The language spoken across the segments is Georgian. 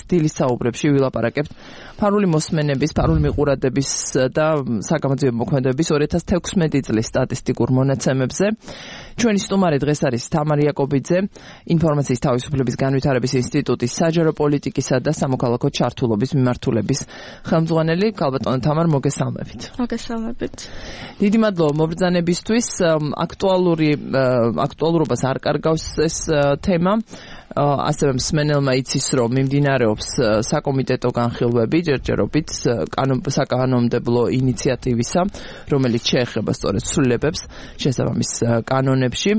დილის საუბრებში ვილაპარაკებთ ფარული მოსმენების, ფარული მიყურადების და საგამოძიებო მოქმედებების 2016 წლის სტატისტიკურ მონაცემებზე. ჩვენი სტუმარი დღეს არის თამარ იაკობიძე, ინფორმაციის თავისუფლების განვითარების ინსტიტუტის საჯარო პოლიტიკისა და სამოქალაქო ჩართულობის მიმართულების ხელმძღვანელი. ქალბატონო თამარ, მოგესალმებით. მოგესალმებით. დიდი მადლობა მობრძანებისთვის. აქტუალურობას არ კარგავს ეს თემა. ასევე მსმენელმა იცის, რომ მიმდინარეობს საკომიტეტო განხილვები ჯერჯერობით საკანონმდებლო ინიციატივისა, რომელიც შეეხება სწორედ ცვლილებებს შესაბამის კანონებში.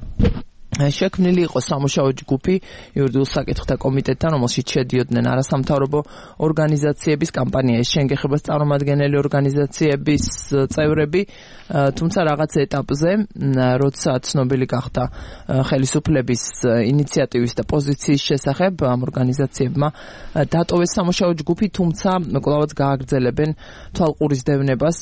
შექმნილი იყო სამუშაო ჯგუფი იურიდიულ საკითხთა კომიტეტთან, რომელშიც შედიოდნენ არასამთავრობო ორგანიზაციების, კამპანიის შენგეხებას წარმომადგენელი ორგანიზაციების წევრები, თუმცა რაღაც ეტაპზე, როცა ცნობილი გახდა ხელისუფლების ინიციატივის და პოზიციის შესახებ, ამ ორგანიზაციებმა დატოვეს სამუშაო ჯგუფი, თუმცა კვლავაც გააგრძელებენ თვალყურის დევნებას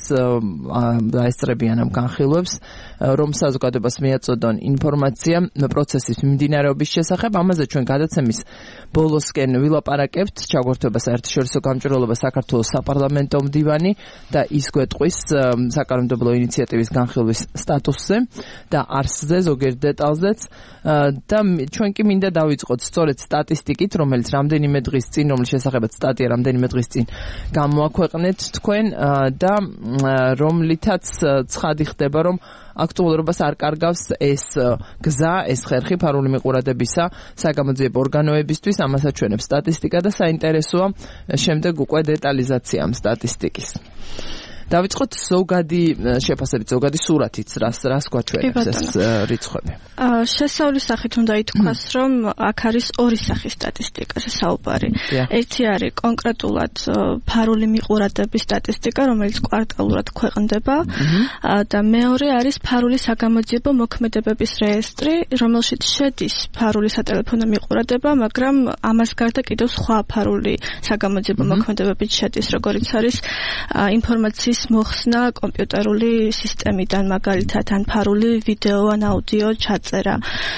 და ესწრებიან ამ განხილვებს, რომ საზოგადოებას მიაწოდონ ინფორმაცია პროცესის მიმდინარეობის შესახებ. ამაზე ჩვენ გადაცემის ბოლოსკენ ვილაპარაკებთ. ჩაგვერთვება საერთაშორისო გამჭვირვალობა საქართველოს საპარლამენტო მდივანი და ის გვეტყვის საკანონმდებლო ინიციატივის განხილვის სტატუსზე და არსზე, ზოგიერთ დეტალზეც. და ჩვენ კი მინდა დავიწყოთ სწორედ სტატისტიკით, რომელიც რამდენიმე დღის წინ, რომლის შესახებაც სტატია რამდენიმე დღის წინ გამოაქვეყნეთ თქვენ და რომლითაც ცხადი ხდება, რომ აქტუალურობას არ კარგავს ეს გზა, ეს ხერხი ფარული მიყურადებისა საგამოძიებო ორგანოებისთვის. ამას აჩვენებს სტატისტიკა და საინტერესოა შემდეგ უკვე დეტალიზაცია ამ სტატისტიკის. დავიწყოთ ზოგადი შეფასებით, ზოგადი სურათით, რას გვაჩვენებს ეს რიცხვები. შესავლის სახით უნდა ითქვას, რომ აქ არის ორი სახის სტატისტიკაზე საუბარი. ერთი არის კონკრეტულად ფარული მიყურადების სტატისტიკა, რომელიც კვარტალურად ქვეყნდება და მეორე არის ფარული საგამოძიებო მოქმედებების რეესტრი, რომელშიც შედის ფარული სატელეფონო მიყურადება, მაგრამ ამას გარდა კიდევ სხვა ფარული საგამოძიებო მოქმედებებიც შედის, როგორიც არის ინფორმაციის მოხსნა კომპიუტერული სისტემიდან, მაგალითად ან ფარული ვიდეო ან აუდიო ჩაწერა.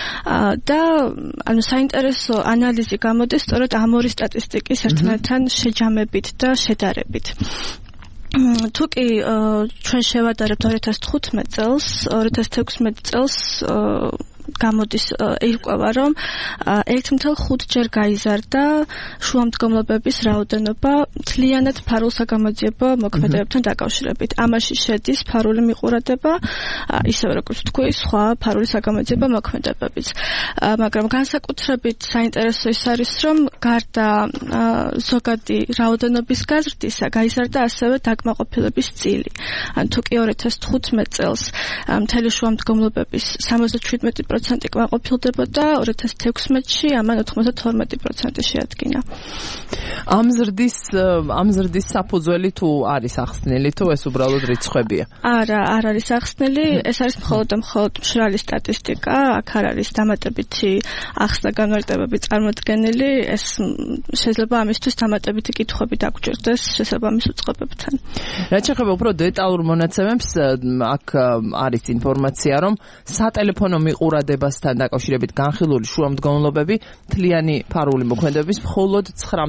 და ანუ საინტერესო ანალიზი გამოდის სწორედ ამ ორი სტატისტიკის ერთმანეთთან შეჯამებით და შედარებით. თუ კი ჩვენ შევადარებთ 2015 წელს, 2016 წელს გამოდის ირკვევა, რომ 1.5 ჯერ გაიზარდა შუამდგომლობების რაოდენობა მთლიანად ფარულ საგამოძიებო მოქმედებებთან დაკავშირებით. ამაში შედის ფარული მიყურადება, ისევე როგორც თქვი, სხვა ფარული საგამოძიებო მოქმედებებიც. მაგრამ განსაკუთრებით საინტერესო ის არის, რომ გარდა ზოგადი რაოდენობის გაზრდისა, გაიზარდა ასევე დაკმაყოფილების წილი. ან თუ კი 2015 წელს მთელი შუამდგომლობების 77% კმაყოფილდებოდა, 2016-ში ამან 92% შეადგინა. ამ ზრდის საფუძველი თუ არის ახსნილი, თუ ეს უბრალოდ რიცხვებია? არა, არ არის ახსნილი, ეს არის მხოლოდ მშრალი სტატისტიკა, აქ არ არის დამატებითი ახსნა განმარტებები წარმოდგენილი, ეს შეიძლება ამისთვის დამატებითი კითხვები დაგჭირდეს შესაბამის უწყებებთან. რაც შეეხება უფრო დეტალურ მონაცემებს, აქ არის ინფორმაცია, რომ სატელეფონო მიყურადებასთან დაკავშირებით განხილული შუამდგომლობები მთლიანი ფარული მოქმედების მხოლოდ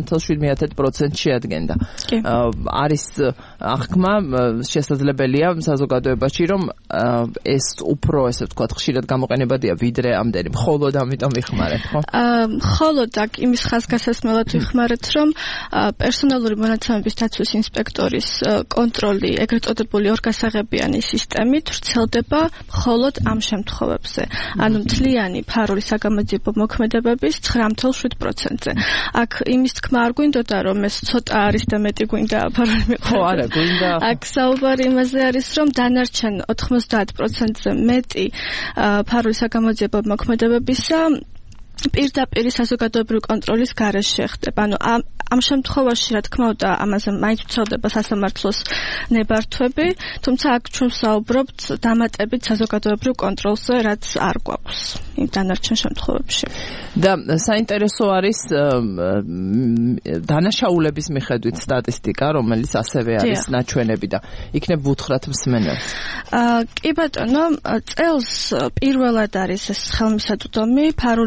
9.7% შეადგენდა. არის აღქმა შესაძლებელია საზოგადოებაში, რომ ეს უფრო, ესე ვთქვათ, ხშირად გამოყენებადია ვიდრე ამდენი. მხოლოდ ამიტომ ვიხმარებ, ხო? მხოლოდ აქ იმის ხაზგასასმელად ვიხმარეთ, რომ პერსონალური მონაცემების დაცვის ინსპექტორის კონტროლი, ეგრეთ წოდებული ორგასაღებიანი სისტემით ვრცელდება მხოლოდ ამ შემთხვევებზე. ანუ მთლიანი ფარული საგამოძიებო მოქმედებების 9.7%-ზე. აქ იმის თქმა არ გვინდოდა, რომ ეს ცოტა არის და მეტი გვინდა ფარული ხო, არა, გვინდა. აქ საუბარი იმაზე არის, რომ დანარჩენ 90%-ზე მეტი ფარული საგამოძიებო მოქმედებებისა პირდაპირ საზოგადოებრივი კონტროლის გარეშე ხდება. ანუ ამ შემთხვევაში, რა თქმა უნდა, ამაზე მაინც ვრცელდება სასამართლოს ნებართვები, თუმცა აქ ჩვენ საუბრობთ დამატებით საზოგადოებრივ კონტროლზე, რაც არ გვაქვს იმ დანარჩენ შემთხვევებში. და საინტერესო არის დანაშაულების მიხედვით სტატისტიკა, რომელიც ასევე არის ნაჩვენები და იქნებ ვუთხრათ მსმენელს. კი ბატონო, წელს პირველად არის ეს ხელმისაწვდომი ფარული მიყურადება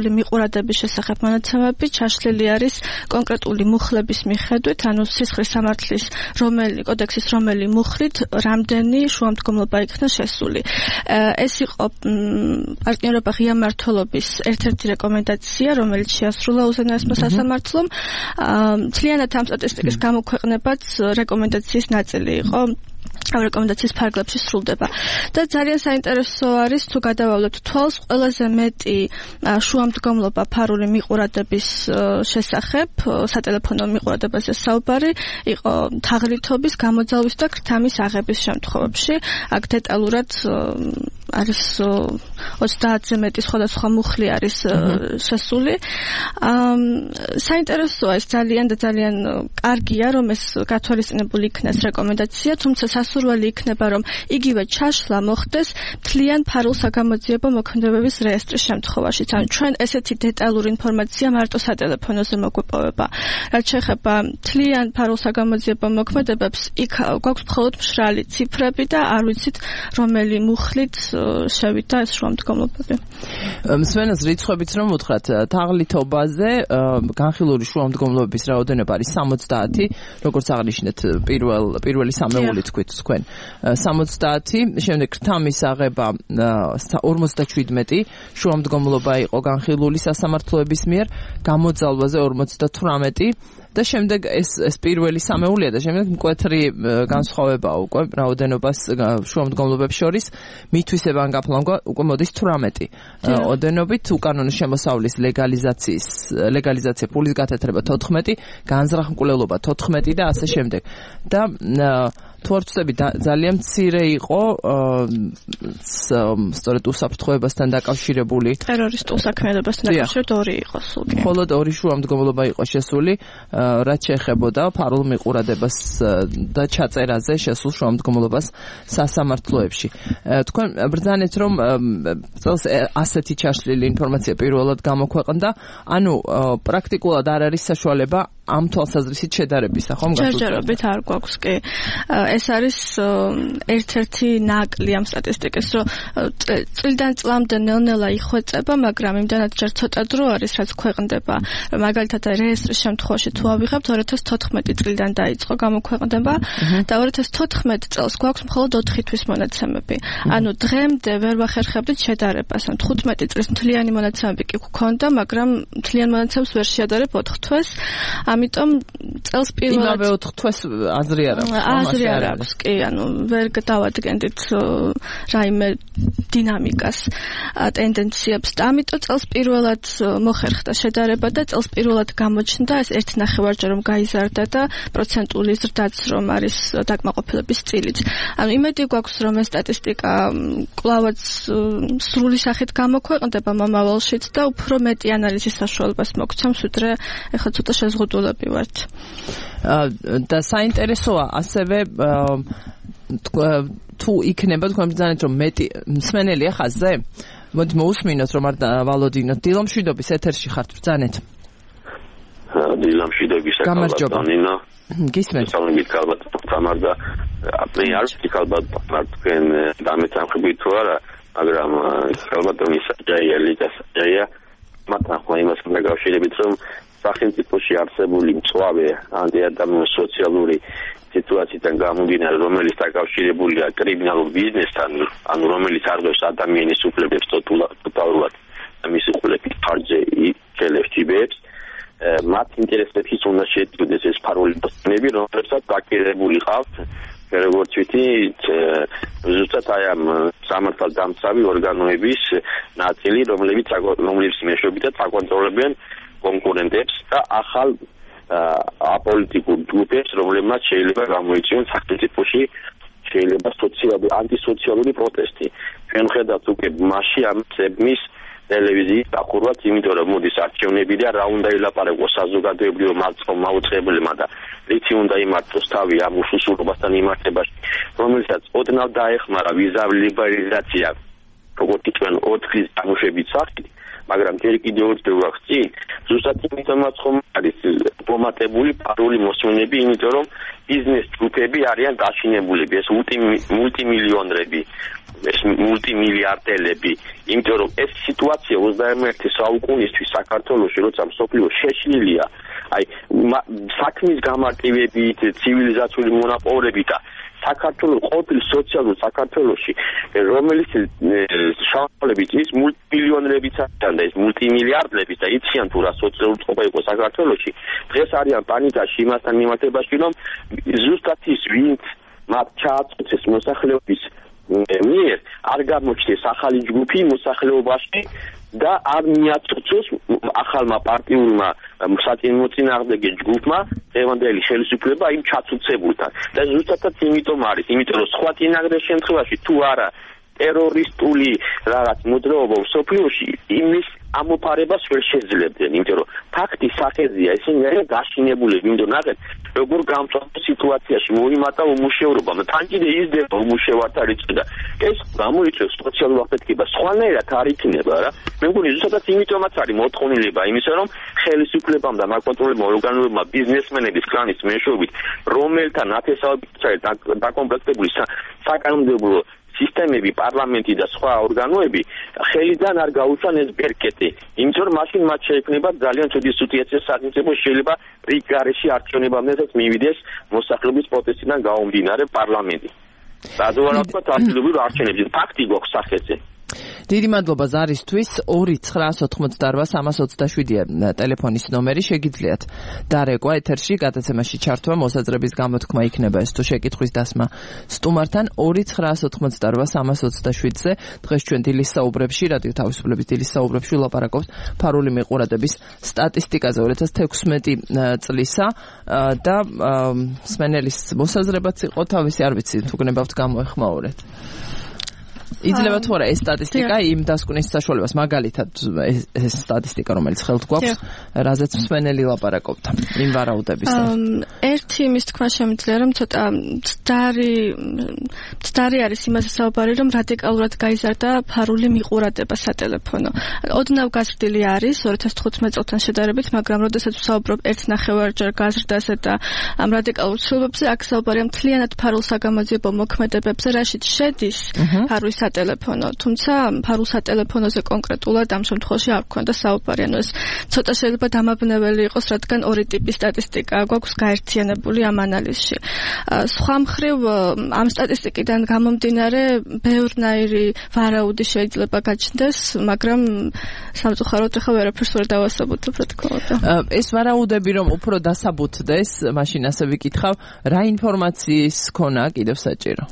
მიყურადების შესახებ მონაცემები ჩაშლილი არის კონკრეტული მუხლების მიხედვით, ანუ სისხლის სამართლის კოდექსის რომელი მუხლით რამდენი შუამდგომლობა იქნა შესული. ეს იყო პარტნიორობა ღია მმართველობის ერთ-ერთი რეკომენდაცია, რომელიც შეასრულა უზენაესმა სასამართლომ. მთლიანად ამ სტატისტიკის გამოქვეყნებაც რეკომენდაციის ნაწილი იყო. რეკომენდაციის ფარგლებში სრულდება. და ძალიან საინტერესო არის თუ გადავავლოთ თვალს ყველაზე მეტი შუამდგომლობა ფარული მიყურადების შესახებ, სატელეფონო მიყურადებაზე საუბარი იყო თაღლითობის, გამოძალვის და ქრთამის აღების შემთხვევებში. აქ დეტალურად არის 30-ზე მეტი სხვადასხვა მუხლი არის შესული. საინტერესოა ეს ძალიან და ძალიან კარგია, რომ ეს გათვალისწინებული იქნეს რეკომენდაცია, თუმცა სასურველი იქნება, რომ იგივე ჩაშლა მოხდეს მთლიან ფარულ საგამოძიებო მოქმედებების რეესტრის შემთხვევაშიც. ანუ ჩვენ ესეთი დეტალური ინფორმაცია მარტო სატელეფონოზე მოგვეპოვება. რაც შეეხება მთლიან ფარულ საგამოძიებო მოქმედებებს, იქ გვაქვს მხოლოდ მშრალი ციფრები და არ ვიცით რომელი მუხლით შევიდა ეს შუამდგომლობები. მსმენელს რიცხვებით რომ უთხრათ, თაღლითობაზე განხილული შუამდგომლობების რაოდენობა არის 70, როგორც აღნიშნეთ პირველი სამეული თქვენ 70, შემდეგ ქრთამის აღება 57 შუამდგომლობა იყო განხილული სასამართლოების მიერ, გამოძალვაზე 58 და შემდეგ ეს პირველი სამეულია და შემდეგ მკვეთრი განსხვავებაა უკვე რაოდენობას შუამდგომლობებს შორის. მითვისება ან გაფლანგვა უკვე მოდის 18 ოდენობით, უკანონო შემოსავლის ლეგალიზაცია ფულის გათეთრება 14, განზრახმკვლელობა 14 და ასე შემდეგ. და თუ არ ვწდები ძალიან მცირე იყო სწორედ უსაფრთხოებასთან დაკავშირებული ტერორისტულ საქმიანობასთან დაკავშირებით 2 იყო სულ. მხოლოდ 2 შუამდგომლობა იყო შესული, რაც შეეხებოდა ფარულ მიყურადებას და ჩაწერაზე შესულ შუამდგომლობას სასამართლოებში. თქვენ ბრძანეთ, რომ წელს ასეთი ჩაშლილი ინფორმაცია პირველად გამოქვეყნდა, ანუ პრაქტიკულად არ არის საშუალება ამ თვალსაზრისით შედარებისა, ხომ? ჯერჯერობით არ გვაქვს კი. ეს არის ერთ-ერთი ნაკლი ამ სტატისტიკის, რომ წლიდან წლამდე ნელ-ნელა იხვეწება, მაგრამ იმდანაც ჯერ ცოტა დრო არის, რაც ქვეყნდება. მაგალითად, რეესტრის შემთხვევაში თუ ავიღებთ 2014 წლიდან დაიწყო გამოქვეყნება და 2014 წელს გვაქვს მხოლოდ 4 თვის მონაცემები. ანუ დღემდე ვერ ვახერხებდით შედარებას. 15 წლის მთლიანი მონაცემები კი გვქონდა, მაგრამ მთლიან მონაცემებს ვერ შეადარებ 4 თვეს. ამიტომ წელს პირველად იმავე 4 თვეს აზრი არ აქვს. აზრი არ აქვს, კი, ანუ ვერ დავადგენდით რაიმე დინამიკას, ტენდენციებს და ამიტომ წელს პირველად მოხერხდა შედარება და წელს პირველად გამოჩნდა ეს 1.5-ჯერ რომ გაიზარდა და პროცენტული ზრდაც რომ არის დაკმაყოფილების წილიც. ანუ იმედი გვაქვს რომ ეს სტატისტიკა კვლავაც სრული სახით გამოქვეყნდება მომავალშიც და უფრო მეტი ანალიზის საშუალებას მოგცემს, ვიდრე ეხლა ცოტა შეზღუდულები ვართ. და საინტერესოა ასევე თუ იქნება თქვენ ბრძანეთ რომ მეტი მსმენელი ახაზზე? მოდი მოусმინოთ რომ არ ვალოდინოთ. დილამშვიდობის ეთერში ხართ, ბრძანეთ. დილამშვიდობის გამარჯობა. გისმენთ. სამებით ალბათ გამარჯობა. მე არ ვიცი ალბათ თქვენ დამეთანხმებით თუ არა, მაგრამ ალბათ რომ ის ჯაია ლიგას ჯაია მაგრამ ხო იმას დაკავშირებით რომ სახელმწიფოში არსებული მწვავე ანტიადამიანური სოციალური სიტუაციიდან გამომდინარე, რომელიც დაკავშირებულია კრიმინალურ ბიზნესთან, ანუ რომელიც არღვევს ადამიანის უფლებებს ტოტალურად და მის უფლების ფარგლზე იკელებს ჯიბებს, მათ ინტერესებში უნდა შედგდეს ეს ფარული პოსტები, რომლებსაც დაკირებული ყავთ როგორც ვთქვით, ზუსტად აი ამ სამართალდამცავი ორგანოების ნაწილი, რომლებიც მეშვეობითად აკონტროლებენ კონკურენტებს და ახალ აპოლიტიკურ ჯგუფებს, რომლებმაც შეიძლება გამოიწვიონ სახელმწიფოში შეიძლება ანტისოციალური პროტესტი. ჩვენ ხედავთ უკვე მასში ამ ცებმის ტელევიზიის დახურვაც, იმიტომ რომ მოდის არჩევნები და რა უნდა ილაპარაკოს საზოგადოებრივ მაუწყებლებმა და რითი უნდა იმართოს თავი ამ უშუშურობასთან იმართებაში, რომელსაც ოდნავ დაეხმარა ვიზა ლიბერალიზაცია, როგორც ჩვენ 4 წლის გამოშვებით სახით, მაგრამ ჯერ კიდევ გვაქვს წინ, ზუსტად იმიტომაც ხომ არის დიპლომატებული პარული მოსვენები, იმიტომ რომ ბიზნეს ჯგუფები არიან დაშინებულები, ეს მულტიმილიონრები, ეს მულტიმილიარდელები, იმიტომ რომ ეს სიტუაცია 21 საუკუნისთვის საქართველოში, როცა მსოფლიო შეშლილია, აი საქმის გამარტივებით, ცივილიზაციული მონაპოვრებით და საქართველოს ყოფილ სოციალურ საქართველოში, რომელიც შავლებით ის მულტიმილიონერებიც და ეს მულტიმილიარდლების და იციან თუ რა სოციალური წყობა იყო საქართველოში, დღეს არიან პანიკაში იმასთან მიმართებაში, რომ ზუსტად ის ვინც მათ ჩააწყვეტეს მოსახლეობის მიერ არ გამოჩნდეს ახალი ჯგუფი მოსახლეობაში და არ მიაწყვეტოს ახალმა პარტიულმა საწინააღმდეგო ჯგუფმა დღევანდელი ხელისუფლება იმ ჩაწუწებულთან. და ზუსტადაც იმიტომ არის, იმიტომ რომ სხვა წინააღმდეგ შემთხვევაში თუ არა ტერორისტული რაღაც მოძრაობა მსოფლიოში იმის ამოფარებას ვერ შეძლებდნენ, იმიტომ რომ ფაქტი სახეზეა, ისინი არიან გაშინებულები, იმიტომ ნახეთ, როგორ გამწვავ სიტუაციაში მოიმატა უმუშევრობა, თან კიდე იზრდება უმუშევართა რიცხვი და ეს გამოიწვევს სოციალურ აფეთქებას, სხვანაირად არ იქნება რა. მე მგონი ზუსტადაც იმიტომაც არის მოთხოვნილება იმისა, რომ ხელისუფლებამ და მაკონტროლებმა ორგანოებმა ბიზნესმენების კლანის მეშვეობით, რომელთან ათესავებით დაკომპლექტებული საკანონმდებლო სისტემები, პარლამენტი და სხვა ორგანოები ხელიდან არ გაუწვან ეს ბერკეტი. იმიტომ რომ მაშინ მათ შეექმნება ძალიან ცუდი სიტუაცია სახელმწიფო შეიძლება რიგ გარეშე არჩევნებამდეც მივიდეს მოსახლეობის პროტესტიდან გამომდინარე პარლამენტი. რაზოვარად ადგილობრივ არჩევნებში ფაქტი გვაქვს სახეზე. დიდი მადლობა ზარისთვის 2-988-327 ტელეფონის ნომერი შეგიძლიათ დარეკვა ეთერში გადაცემაში ჩართვა მოსაზრების გამოთქმა იქნება ეს თუ შეკითხვის დასმა სტუმართან 2-988-327-ზე დღეს ჩვენ დილის საუბრებში რადიო თავისუფლების დილის საუბრებში ვლაპარაკობთ ფარული მიყურადების სტატისტიკაზე 2016 წლისა და სმენელის მოსაზრებაც იყო თავისი არ ვიცი თუ გნებავთ გამოეხმაურეთ იძლევა თუ არა ეს სტატისტიკა იმ დასკვნის საშუალებას მაგალითად ეს სტატისტიკა რომელიც ხელთ გვაქვს რაზეც მსმენელი ლაპარაკობდა იმ ვარაუდებისა ერთი იმის თქვა შემიძლია რომ ცოტა მცდარი არის იმაზე საუბარი რომ რადიკალურად გაიზარდა ფარული მიყურადება სატელეფონო ოდნავ გაზრდილი არის 2015 წელთან შედარებით მაგრამ როდესაც ვსაუბრობ 1.5-ჯერ გაზრდაზე და ამ რადიკალურ ცვლილებებზე აქ საუბარია მთლიანად ფარულ საგამოძიებო მოქმედებებზე რაშიც შედის ფარვის სატელეფონო, თუმცა ფარულ სატელეფონოზე კონკრეტულად ამ შემთხვევაში არ გვქონდა საუბარი, ანუ ეს ცოტა შეიძლება დამაბნეველი იყოს, რადგან ორი ტიპის სტატისტიკა გვაქვს გაერთიანებული ამ ანალიზში. სხვა მხრივ ამ სტატისტიკიდან გამომდინარე ბევრნაირი ვარაუდი შეიძლება გაჩნდეს, მაგრამ სამწუხაროდ ახლა ვერაფერს ვერ დავასაბუთებ, რა თქმა უნდა. ეს ვარაუდები რომ უფრო დასაბუთდეს, მაშინ ასე ვიკითხავ, რა ინფორმაციის ქონა კიდევ საჭირო?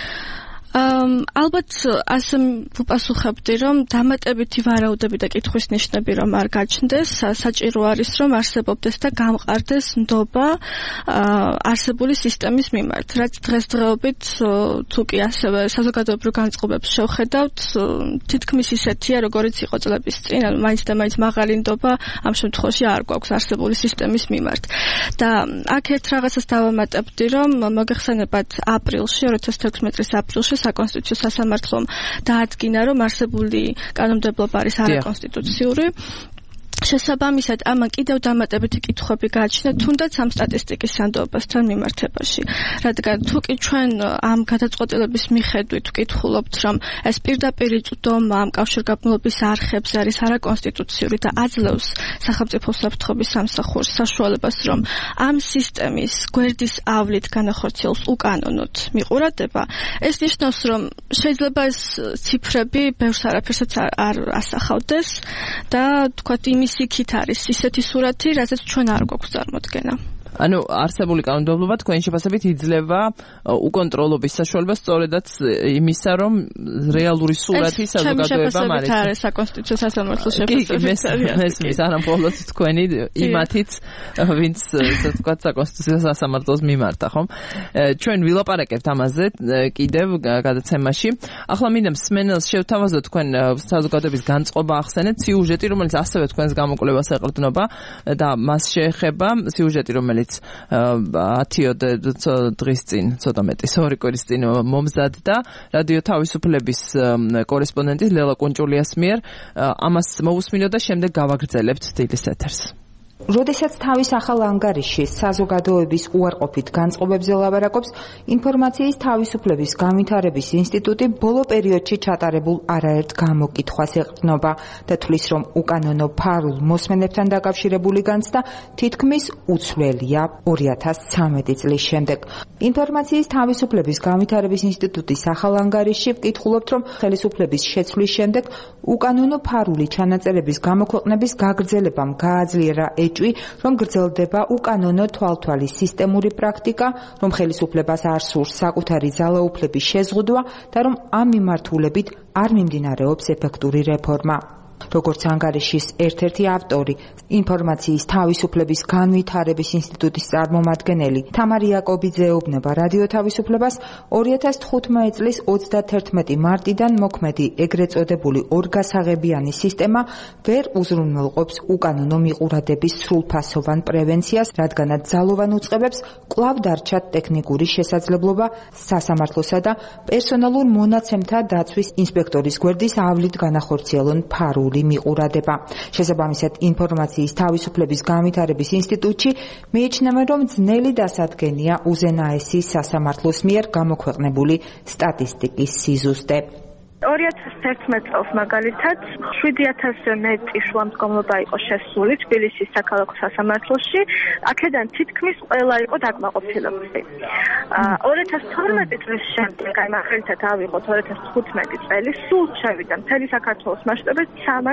ალბათ ასე ვუპასუხებდი რომ დამატებითი ვარაუდები და კითხვის ნიშნები რომ არ გაჩნდეს საჭირო არის რომ არსებობდეს და გამყარდეს ნდობა არსებული სისტემის მიმართ რაც დღესდღეობით თუ კი ასევე საზოგადოებრივ განწყობებს შევხედავთ თითქმის ისეთია როგორიც იყო წლების წინ ანუ მაინც და მაინც მაღალი ნდობა ამ შემთხვევაში არ გვაქვს არსებული სისტემის მიმართ და აქ ერთ რაღაცას დავამატებდი რომ მოგეხსენებათ აპრილში 2016 წლის აპრილში საკონსტიტუციო სასამართლომ დაადგინა, რომ არსებული კანონმდებლობა არის არაკონსტიტუციური. შესაბამისად, ამან კიდევ დამატებითი კითხვები გააჩნია, თუნდაც ამ სტატისტიკის სანდოობასთან მიმართებაში. რადგან თუ კი ჩვენ ამ გადაწყვეტილების მიხედვით ვკითხულობთ, რომ ეს პირდაპირ იწვდომა ამ კავშირგაბმულობის არხებს არის არაკონსტიტუციური და აძლევს სახელმწიფო უსაფრთხოების სამსახურს საშუალებას, რომ ამ სისტემის გვერდის ავლით განახორციელოს უკანონოდ მიყურადება, ეს ნიშნავს, რომ შეიძლება ეს ციფრები ბევრს არაფერსაც არ ასახავდეს და თქვათ იმის იქით არის ისეთი სურათი, რასაც ჩვენ არ გვაქვს წარმოდგენა. ანუ არსებული კანონმდებლობა თქვენი შეფასებით იძლევა უკონტროლობის საშუალებას სწორედაც იმისა, რომ რეალური სურათი საზოგადოებამ არის. ეს საკონსტიტუციო სასამართლოს შეფასებით. ეს არამხოლოდ თქვენი იმათიც, ვინც ესე ვთქვათ საკონსტიტუციო სასამართლოს მიმართა, ხომ? ჩვენ ვილაპარაკებთ ამაზე კიდევ გადაცემაში. ახლა მინდა მსმენელს შევთავაზოთ თქვენ საზოგადოების განწყობა ახსენეთ სიუჟეტი, რომელიც ასევე თქვენს გამოკვლევას ეყრდნობა და მას შეეხება სიუჟეტი, რომელიც 10 დღის წინ, ცოტა მეტი, 2 კვირის წინ მომზადდა რადიო თავისუფლების კორესპონდენტის ლელა კუნჭულიას მიერ. ამას მოусმინო და შემდეგ გავაგრძელებთ დილის ეთერს. როდესაც თავის ახალ ანგარიშში საზოგადოების უარყოფით განწყობებზე ლაბარაკობს, ინფორმაციის თავისუფლების განვითარების ინსტიტუტი ბოლო პერიოდში ჩატარებულ არაერთ გამოკითხვას ეყრდნობა და თვლის, რომ უკანონო ფარულ მოსმენებთან დაკავშირებული განცდა თითქმის უცვლელია 2013 წლის შემდეგ. ინფორმაციის თავისუფლების განვითარების ინსტიტუტის ახალ ანგარიშში ვკითხულობთ, რომ ხელისუფლების შეცვლის შემდეგ უკანონო ფარული ჩანაწერების გამოქვეყნების გაგრძელებამ გააძლიერა რომ გრძელდება უკანონო თვალთვალის სისტემური პრაქტიკა, რომ ხელისუფლებას არ სურს საკუთარი ძალაუფლების შეზღუდვა და რომ ამ მიმართულებით არ მიმდინარეობს ეფექტური რეფორმა. როგორც ანგარიშის ერთ-ერთი ავტორი, ინფორმაციის თავისუფლების განვითარების ინსტიტუტის წარმომადგენელი თამარ იაკობიძე ეუბნება რადიო თავისუფლებას 2015 წლის 31 მარტიდან მოქმედი ეგრეთ წოდებული ორგასაღებიანი სისტემა ვერ უზრუნველყოფს უკანონო მიყურადების სრულფასოვან პრევენციას, რადგანაც ძალოვან უწყებებს კვლავ დარჩათ ტექნიკური შესაძლებლობა სასამართლოსა და პერსონალურ მონაცემთა დაცვის ინსპექტორის გვერდის ავლით განახორციელონ ფარული მიყურადება. შესაბამისად, ინფორმაციის თავისუფლების განვითარების ინსტიტუტში მიიჩნევენ, რომ ძნელი დასადგენია უზენაესი სასამართლოს მიერ გამოქვეყნებული სტატისტიკის სიზუსტე. 2011 წელს მაგალითად 7000-ზე მეტი შუამდგომლობა იყო შესული თბილისის საქალაქო სასამართლოში, აქედან თითქმის ყველა იყო დაკმაყოფილებული. 2012 წლის შემდეგ, აი მაგალითად ავიღოთ 2015 წელი, სულ შევიდა მთელი საქართველოს მასშტაბით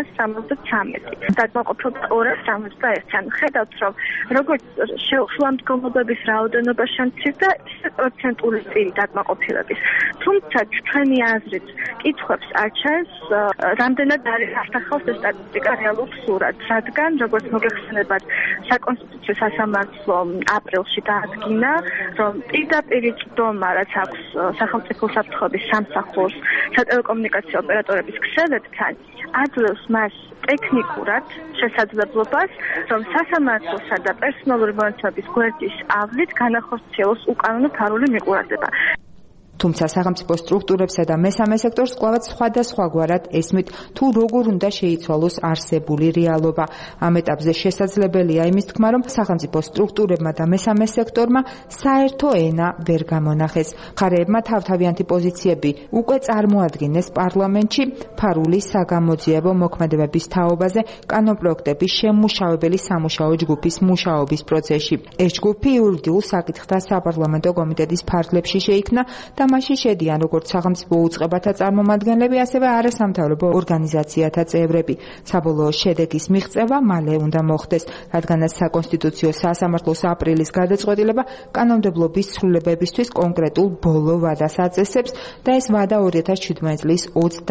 373 დაკმაყოფილება 271. ანუ ხედავთ, რომ როგორც შუამდგომლობების რაოდენობა შემცირდა, ისე პროცენტული წილი დაკმაყოფილების. თუმცა ჩვენი აზრით კითხვებს აჩენს, რამდენად არის ასახავს ეს სტატისტიკა რეალურ სურათს, რადგან როგორც მოგეხსენებათ, საკონსტიტუციო სასამართლო აპრილში დაადგინა, რომ პირდაპირი წვდომა, რაც აქვს სახელმწიფო უსაფრთხოების სამსახურს სატელეკომუნიკაციო ოპერატორების ქსელებთან, აძლევს მას ტექნიკურად შესაძლებლობას, რომ სასამართლოსა და პერსონალური მონაცემების გვერდის ავლით განახორციელოს უკანონო ფარული მიყურადება. თუმცა სახელმწიფო სტრუქტურებსა და მესამე სექტორს კვლავაც სხვადასხვაგვარად ესმით, თუ როგორ უნდა შეიცვალოს არსებული რეალობა. ამ ეტაპზე შესაძლებელია იმის თქმა, რომ სახელმწიფო სტრუქტურებმა და მესამე სექტორმა საერთო ენა ვერ გამონახეს. მხარეებმა თავთავიანთი პოზიციები უკვე წარმოადგინეს პარლამენტში ფარული საგამოძიებო მოქმედებების თაობაზე კანონპროექტების შემმუშავებელი სამუშაო ჯგუფის მუშაობის პროცესში. ეს ჯგუფი იურიდიულ საკითხთა საპარლამენტო კომიტეტის ფარგლებში შეიქმნა და მასში შედიან როგორც სახელმწიფო უწყებათა წარმომადგენლები, ასევე არასამთავრობო ორგანიზაციათა წევრები. საბოლოო შედეგის მიღწევა მალე უნდა მოხდეს, რადგანაც საკონსტიტუციო სასამართლოს აპრილის გადაწყვეტილება კანონმდებლობის ცვლილებებისთვის კონკრეტულ ბოლო ვადას აწესებს და ეს ვადა 2017 წლის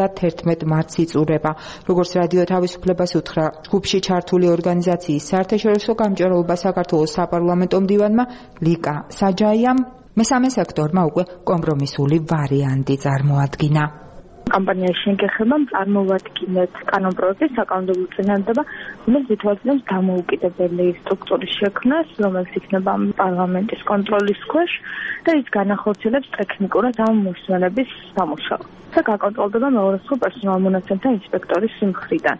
31 მარტს იწურება. როგორც რადიო თავისუფლებას უთხრა ჯგუფში ჩართული ორგანიზაციის საერთაშორისო გამჭვირვალობა საქართველოს საპარლამენტო მდივანმა ლიკა საჯაიამ, მესამე სექტორმა უკვე კომპრომისული ვარიანტი წარმოადგინა. კამპანიაში შეგეხება წარმოვადგინეთ კანონპროექტის საკანონმდებლო წინადადება, რომელიც ითვალისწინებს დამოუკიდებელი სტრუქტურის შექმნას, რომელიც იქნება პარლამენტის კონტროლის ქვეშ და ის განახორციელებს ტექნიკურად ამ მოსმენების სამუშაოს. და გაკონტროლდება მეორესხო პერსონალურ მონაცემთა ინსპექტორის მხრიდან.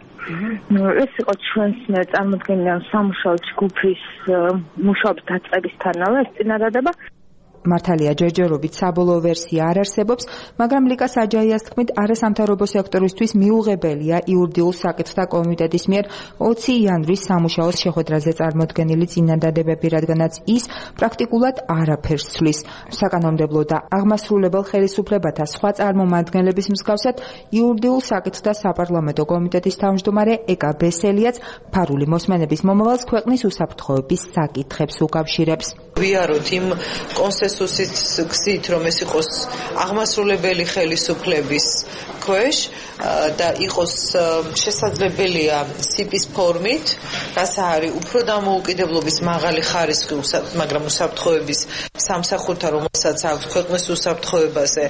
ეს იყო ჩვენს წარმოდგენილი სამუშაო ჯგუფის მუშაობის დაწყებისთანავე ეს წინადადება. მართალია ჯერჯერობით საბოლოო ვერსია არ არსებობს, მაგრამ ლიკა საჯაიას თქმით არასამთავრობო სექტორისთვის მიუღებელია იურიდიულ საკითხთა კომიტეტის მიერ 20 იანვრის სამუშაოს შეხვედრაზე წარმოდგენილი წინადადებები, რადგანაც ის პრაქტიკულად არაფერს ცვლის. საკანონმდებლო და აღმასრულებელ ხელისუფლებათა სხვა წარმომადგენლების მსგავსად იურიდიულ საკითხთა საპარლამენტო კომიტეტის თავმჯდომარე ეკა ბესელიაც ფარული მოსმენების მომავალს ქვეყნის უსაფრთხოების საკითხებს უკავშირებს. ვიაროთ იმ კონსენსუსით გზით, რომ ეს იყოს აღმასრულებელი ხელისუფლების ქვეშ და იყოს შესაძლებელია სიპის ფორმით, რასაც არის უფრო დამოუკიდებლობის მაღალი ხარისხი, მაგრამ უსაფრთხოების სამსახურთან, რომელსაც აქვს ქვეყნის უსაფრთხოებაზე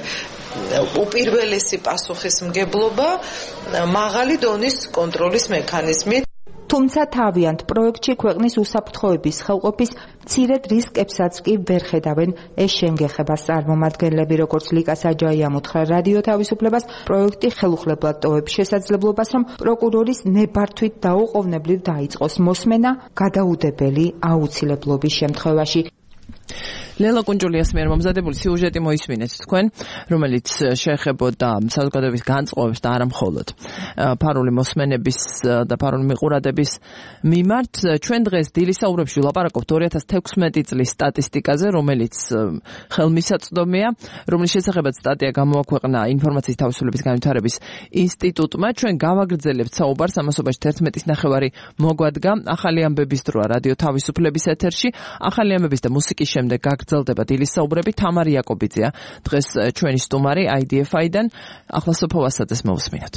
უპირველესი პასუხისმგებლობა, მაღალი დონის კონტროლის მექანიზმით. თუმცა თავიანთ პროექტში ქვეყნის უსაფრთხოების ხელყოფის მცირედ რისკებსაც კი ვერ ხედავენ. ეს შემგეხებას წარმომადგენლები, როგორც ლიკა საჯაიამ უთხრა რადიო თავისუფლებას, პროექტი ხელუხლებლად ტოვებს შესაძლებლობას, რომ პროკურორის ნებართვით დაუყოვნებლივ დაიწყოს მოსმენა გადაუდებელი აუცილებლობის შემთხვევაში. ლელა კუნჯულიას მიერ მომზადებული სიუჟეტი მოისმინეთ თქვენ, რომელიც შეეხებოდა საზოგადოების განწყობებს და არა მხოლოდ ფარული მოსმენების და ფარული მიყურადების მიმართ. ჩვენ დღეს დილისაუბრებში ვლაპარაკობთ 2016 წლის სტატისტიკაზე, რომელიც ხელმისაწვდომია, რომლის შესახებაც სტატია გამოაქვეყნა ინფორმაციის თავისუფლების განვითარების ინსტიტუტმა. ჩვენ გავაგრძელებთ საუბარს ამასობაში 11:30 მოგვადგა. ახალი ამბების დროა რადიო თავისუფლების ეთერში. ახალი ამბების და მუსიკის შემდეგ გაგრძელდება დილის საუბრები. თამარი იაკობიძეა დღეს ჩვენი სტუმარი IDF-დან. ახლა სოფო ვასაძეს მოვუსმინოთ.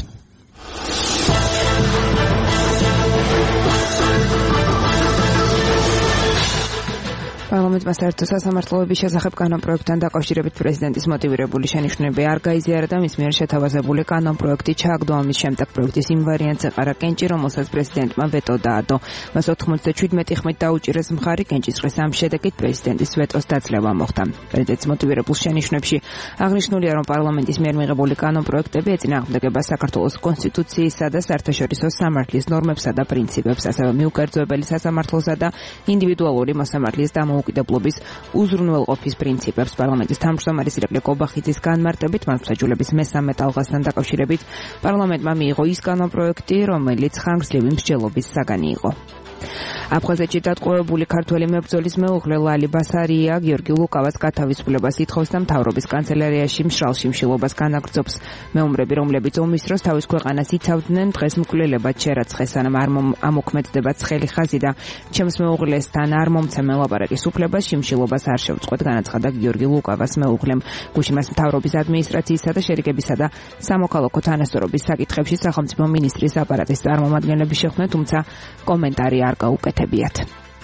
პარლამენტმა საერთო სასამართლოების შესახებ კანონპროექტთან დაკავშირებით პრეზიდენტის მოტივირებული შენიშვნები არ გაიზიარა და მის მიერ შეთავაზებული კანონპროექტი ჩააგდო. ამის შემდეგ პროექტის იმ ვარიანტს ეყარა კენჭი, რომელსაც პრეზიდენტმა ვეტო დაადო. მას 97 ხმით დაუჭირეს მხარი. კენჭის დღეს ამ შედეგით პრეზიდენტის ვეტოს დაძლევა მოხდა. პრეზიდენტის მოტივირებულ შენიშვნებში აღნიშნულია, რომ პარლამენტის მიერ მიღებული კანონპროექტები ეწინააღმდეგება საქართველოს კონსტიტუციისა და საერთაშორისო სამართლის ნორმებსა და პრინციპებს, ასევე მიუკერძოებელი სასამართლოსა და ინდივიდუალური მოსამართლის უკიდებლობის უზრუნველყოფის პრინციპებს. პარლამენტის თავმჯდომარის ირაკლი კობახიძის განმარტებით მართლმსაჯულების მესამე ტალღასთან დაკავშირებით პარლამენტმა მიიღო ის კანონპროექტი, რომელიც ხანგრძლივი მსჯელობის საგანი იყო. აფხაზეთში დატყვევებული ქართველი მებრძოლის მეუღლე ლალი ბასარია გიორგი ლუკავას გათავისუფლებას ითხოვს და მთავრობის კანცელარიაში მშრალ შიმშილობას განაგრძობს. მეომრები, რომლებიც ომის დროს თავის ქვეყანას იცავდნენ, დღეს მკვლელებად შერაცხეს, სანამ არ ამოქმედდება ცხელი ხაზი და ჩემს მეუღლესთან არ მომცემენ ლაპარაკის უფლებას, შიმშილობას არ შევწყვეტ, განაცხადა გიორგი ლუკავას მეუღლემ. გუშინას მთავრობის ადმინისტრაციისა და შერიგებისა და სამოქალაქო თანასწორობის საკითხებში სახელმწიფო მინისტრის აპარატის წარმომადგენლები შეხვდნენ, თუმცა კომენტარი არ გაუკეთებიათ.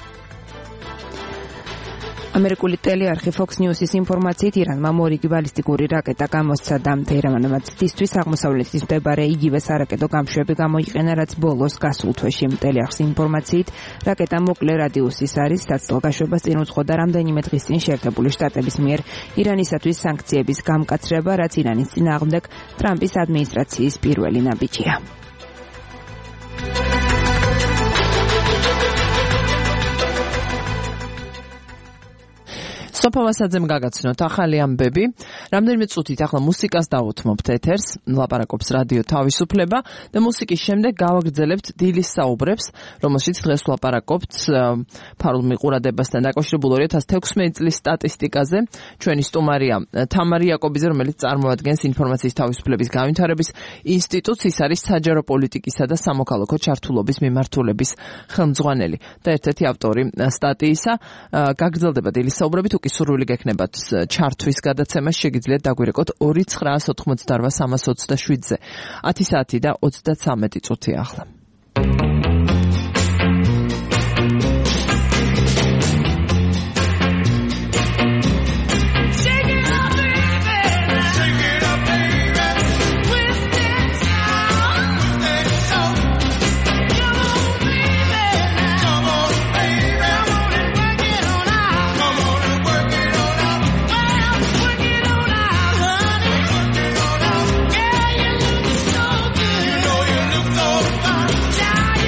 ამერიკული ტელეარხი Fox News-ის ინფორმაციით ირანმა მორიგი ბალისტიკური რაკეტა გამოსცა და თეირანმაცდისთვის აღმოსავლეთის მდებარე იგივე სარაკეტო გამშვები გამოიყენა, რაც ბოლოს გასულ თვეში. ტელეარხის ინფორმაციით რაკეტა მოკლე რადიუსის არის, საცდელ გაშვებას წინ უძღოდა რამდენიმე დღის წინ შეერთებული შტატების მიერ ირანისათვის სანქციების გამკაცრება, რაც ირანის წინააღმდეგ ტრამპის ადმინისტრაციის პირველი ნაბიჯია. სოფო ვასაძემ გაგაცნოთ ახალი ამბები. რამდენიმე წუთით ახლა მუსიკას დავუთმობთ ეთერს, ლაპარაკობს რადიო თავისუფლება და მუსიკის შემდეგ გავაგრძელებთ დილის საუბრებს, რომელშიც დღეს ლაპარაკობთ ფარულ მიყურადებასთან დაკავშირებულ 2016 წლის სტატისტიკაზე. ჩვენი სტუმარია თამარი იაკობიძე, რომელიც წარმოადგენს ინფორმაციის თავისუფლების განვითარების ინსტიტუტს, ის არის საჯარო პოლიტიკისა და სამოქალაქო ჩართულობის მიმართულების ხელმძღვანელი და ერთ-ერთი ავტორი სტატიისა. გაგრძელდება დილის საუბრები, თუ სურვილი გექნებათ ჩართვის გადაცემას, შეგიძლიათ დაგვირეკოთ 2988-327-ზე. 10 საათი და 33 წუთი ახლა. Yeah.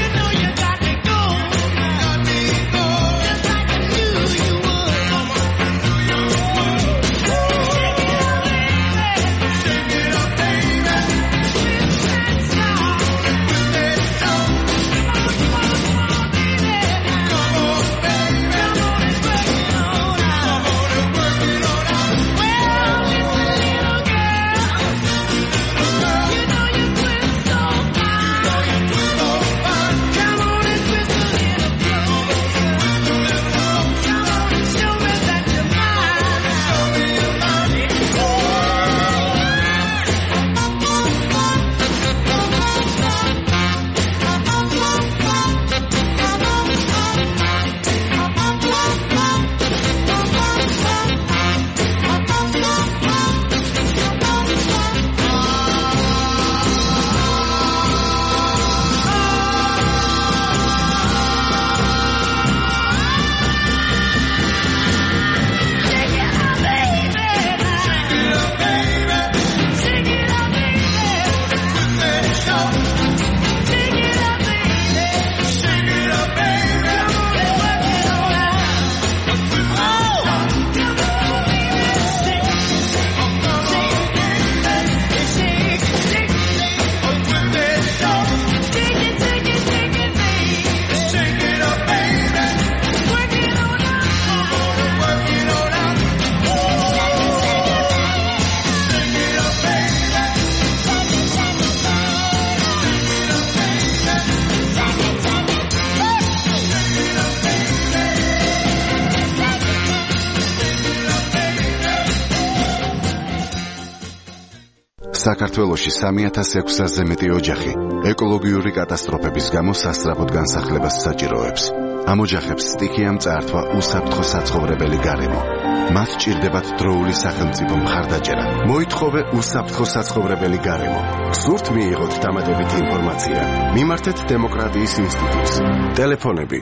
საქართველოში 3600-ზე მეტი ოჯახი ეკოლოგიური კატასტროფების გამო სასწრაფოდ განსახლებას საჭიროებს. ამ ოჯახებს სტიქიამ წაართვა უსაფრთხო საცხოვრებელი გარემო. მათ სჭირდებათ დროული სახელმწიფო მხარდაჭერა. მოითხოვე უსაფრთხო საცხოვრებელი გარემო. სურთ მიიღოთ დამატებითი ინფორმაცია. მიმართეთ დემოკრატიის ინსტიტუტს. ტელეფონები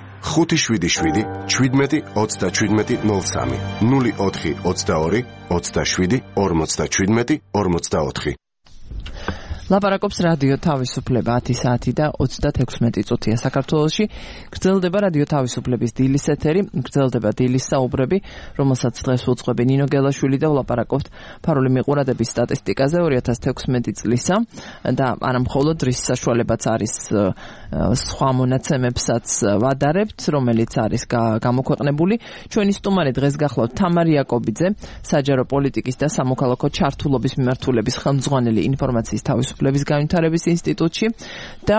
577 17 37 03 04 22 27 57 44. ლაპარაკობს რადიო თავისუფლება 10 საათი და 36 წუთია საქართველოში. გრძელდება რადიო თავისუფლების დილის ეთერი, გრძელდება დილის საუბრები, რომელსაც დღეს უძღვები ნინო გელაშვილი და ვლაპარაკობთ ფარული მიყურადების სტატისტიკაზე 2016 წლისა და არა მხოლოდ დრის საშუალებაც არის სხვა მონაცემებსაც ვადარებთ, რომელიც არის გამოქვეყნებული. ჩვენი სტუმარი დღეს გახლავთ თამარ იაკობიძე, საჯარო პოლიტიკის და სამოქალაქო ჩართულობის მიმართულების ხელმძღვანელი ინფორმაციის თავისუფლების განვითარების ინსტიტუტში და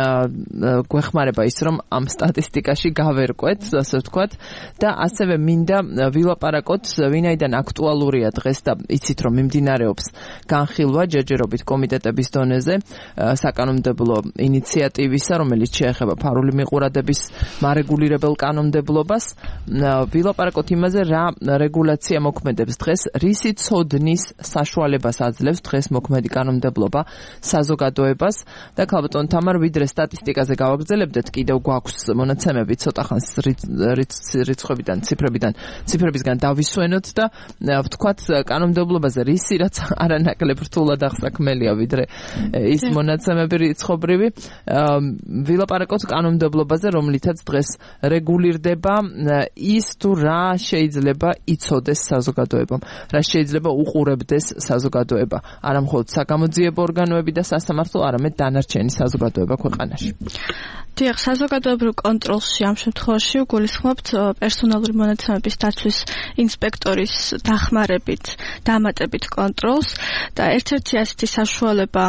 გვეხმარება ის, რომ ამ სტატისტიკაში გავერკვეთ, ასე ვთქვათ, და ასევე მინდა ვილაპარაკოთ, ვინაიდან აქტუალურია დღეს და იცით, რომ მიმდინარეობს განხილვა ჯერჯერობით კომიტეტების დონეზე საკანონმდებლო ინიციატივისა, რომელიც შეეხება ფარული მიყურადების მარეგულირებელ კანონმდებლობას. ვილაპარაკოთ იმაზე, რა რეგულაცია მოქმედებს დღეს, რისი ცოდნის საშუალებას აძლევს დღეს მოქმედი კანონმდებლობა საზოგადოებას და ქალბატონ თამარ, ვიდრე სტატისტიკაზე გავაგრძელებდეთ, კიდევ გვაქვს მონაცემები ცოტა ხანს რიცხვებიდან, ციფრებისგან დავისვენოთ და ვთქვათ კანონმდებლობაზე რისი რაც არანაკლებ რთულად აღსაქმელია, ვიდრე ის მონაცემები რიცხობრივი. ვილაპარაკოთ კანონმდებლობაზე, რომლითაც დღეს რეგულირდება ის თუ რა შეიძლება იცოდეს საზოგადოებამ, რა შეიძლება უყურებდეს საზოგადოება, არა მხოლოდ საგამოძიებო ორგანოები და სასამართლო, არამედ დანარჩენი საზოგადოება ქვეყანაში. დიახ, საზოგადოებრივ კონტროლში ამ შემთხვევაში გულისხმობთ პერსონალური მონაცემების დაცვის ინსპექტორის დახმარებით, დამატებით კონტროლს და ერთ-ერთი ასეთი საშუალება,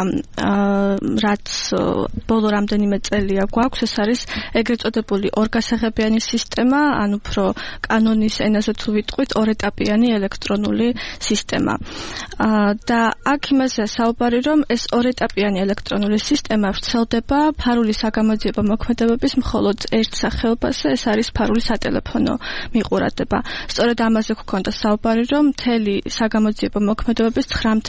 რაც ბოლო რამდენიმე წელია გვაქვს, ეს არის ეგრეთ წოდებული ორგასაღებიანი სისტემა, ან უფრო კანონის ენაზე თუ ვიტყვით, ორეტაპიანი ელექტრონული სისტემა. და აქ იმაზეა საუბარი, რომ ეს ორეტაპიანი ელექტრონული სისტემა ვრცელდება ფარული საგამოძიებო მოქმედებების მხოლოდ ერთ სახეობაზე, ეს არის ფარული სატელეფონო მიყურადება. სწორედ ამაზე გვქონდა საუბარი, რომ მთელი საგამოძიებო მოქმედებების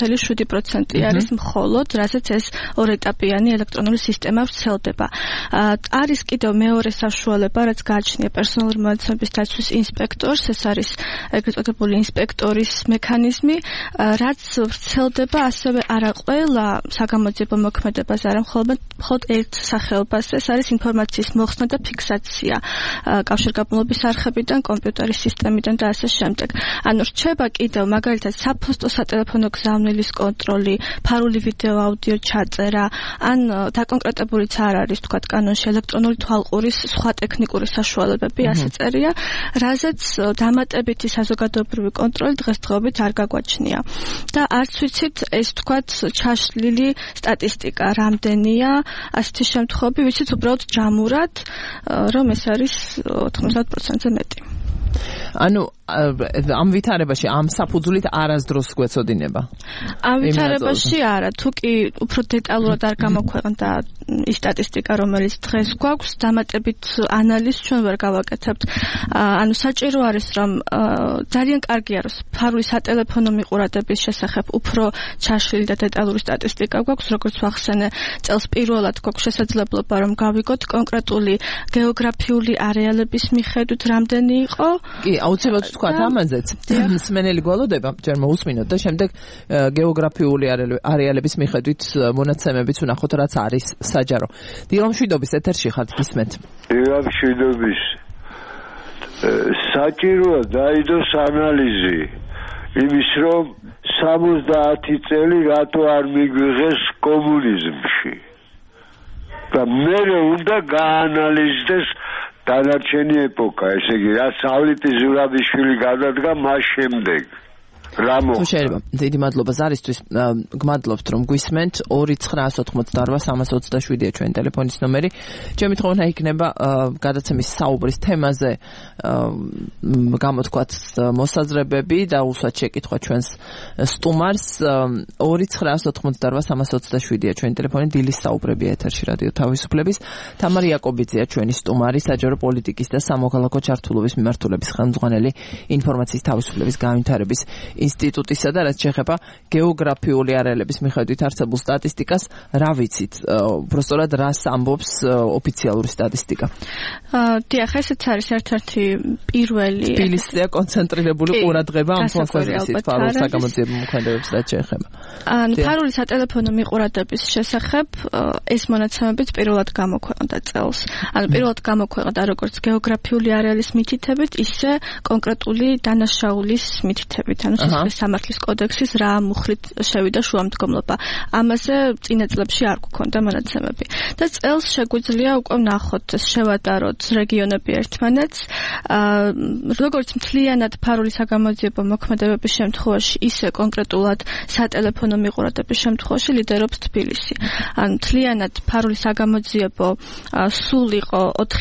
9.7% არის მხოლოდ, რასაც ეს ორეტაპიანი ელექტრონული სისტემა ვრცელდება. არის კიდევ მეორე საშუალება, რაც გააჩნია პერსონალური მონაცემების დაცვის ინსპექტორს, ეს არის ეგრეთ წოდებული ინსპექტორის მექანიზმი, რაც ვრცელდება ასევე არა ყველა საგამოძიებო მოქმედებას, არა მხოლოდ ერთ სახეობაზე, ეს არის ინფორმაციის მოხსნა და ფიქსაცია კავშირგაბმულობის არხებიდან, კომპიუტერის სისტემიდან და ასე შემდეგ. ანუ რჩება კიდევ მაგალითად საფოსტო სატელეფონო გზავნილის კონტროლი, ფარული ვიდეო აუდიო ჩაწერა, ან დაკონკრეტებულიც არ არის თქვათ კანონში ელექტრონული თვალყურის სხვა ტექნიკური საშუალებები, ასე წერია, რაზეც დამატებითი საზოგადოებრივი კონტროლი დღესდღეობით არ გაგვაჩნია. და არც ვიცით ეს თქვათ ჩაშლილი სტატისტიკა რამდენია ასეთი შემთხვევები, ვიცით უბრალოდ ჯამურად, რომ ეს არის 90%-ზე მეტი. ანუ ამ ვითარებაში ამ საფუძვლით არასდროს გვეცოდინება. ამ ვითარებაში არა, თუ კი უფრო დეტალურად არ გამოქვეყნდა ის სტატისტიკა, რომელიც დღეს გვაქვს, დამატებით ანალიზს ჩვენ ვერ გავაკეთებთ. ანუ საჭირო არის, რომ ძალიან კარგია, რომ ფარული სატელეფონო მიყურადების შესახებ უფრო ჩაშლილი და დეტალური სტატისტიკა გვაქვს, როგორც ვახსენე, წელს პირველად გვაქვს შესაძლებლობა, რომ გავიგოთ კონკრეტული გეოგრაფიული არეალების მიხედვით რამდენი იყო. კი, აუცილებლად ვთქვათ ამაზეც. მსმენელი გვალოდება, ჯერ მოусმინოთ და შემდეგ გეოგრაფიული არეალების მიხედვით მონაცემებიც ვნახოთ, რაც არის საჯარო. დილა მშვიდობის ეთერში ხართ, გისმენთ. დილა მშვიდობის. საჭიროა დაიდოს ანალიზი იმის, რომ 70 წელი რატო არ მიგვიღეს კომუნიზმში. და მე უნდა გაანალიზდეს დანარჩენი ეპოქა, ესე იგი, რაც სავლიტი ზურაბიშვილი გადადგა მას შემდეგ. რა მოხდა? თუ შეიძლება, დიდი მადლობა ზარისთვის. გმადლობთ რომ გვისმენთ 2988327-ია ჩვენი ტელეფონის ნომერი. ჩემი თხოვნა იქნება გადაცემის საუბრის თემაზე გამოთქვათ მოსაზრებები და უსვათ შეკითხვა ჩვენს სტუმარს 2988327-ია ჩვენი ტელეფონი. დილის საუბრები ეთერში რადიო თავისუფლების. თამარ იაკობიძეა ჩვენი სტუმარი, საჯარო პოლიტიკის და სამოქალაქო ჩართულობის მიმართულების ხელმძღვანელი ინფორმაციის თავისუფლების განვითარების ინსტიტუტისა და რაც შეეხება გეოგრაფიული არეალების მიხედვით არსებულ სტატისტიკას, რა ვიცით, უბრალოდ რას ამბობს ოფიციალური სტატისტიკა? დიახ, ესეც არის ერთ-ერთი პირველი თბილისია კონცენტრირებული ყურადღება ამ თვალსაზრისით ფარულ საგამოძიებო მოქმედებებს რაც შეეხება. ფარული სატელეფონო მიყურადების შესახებ ეს მონაცემებიც პირველად გამოქვეყნდა წელს. ანუ პირველად გამოქვეყნდა როგორც გეოგრაფიული არეალის მითითებით, ისე კონკრეტული დანაშაულის მითითებით, ანუ სისხლის სამართლის კოდექსის რა მუხრით შევიდა შუამდგომლობა. ამაზე წინა წლებში არ გვქონდა მონაცემები. და წელს შეგვიძლია უკვე ვნახოთ, შევადაროთ რეგიონები ერთმანეთს, როგორც მთლიანად ფარული საგამოძიებო მოქმედებების შემთხვევაში, ისე კონკრეტულად სატელეფონო მიყურადების შემთხვევაში ლიდერობს თბილისი. ანუ მთლიანად ფარული საგამოძიებო სულ იყო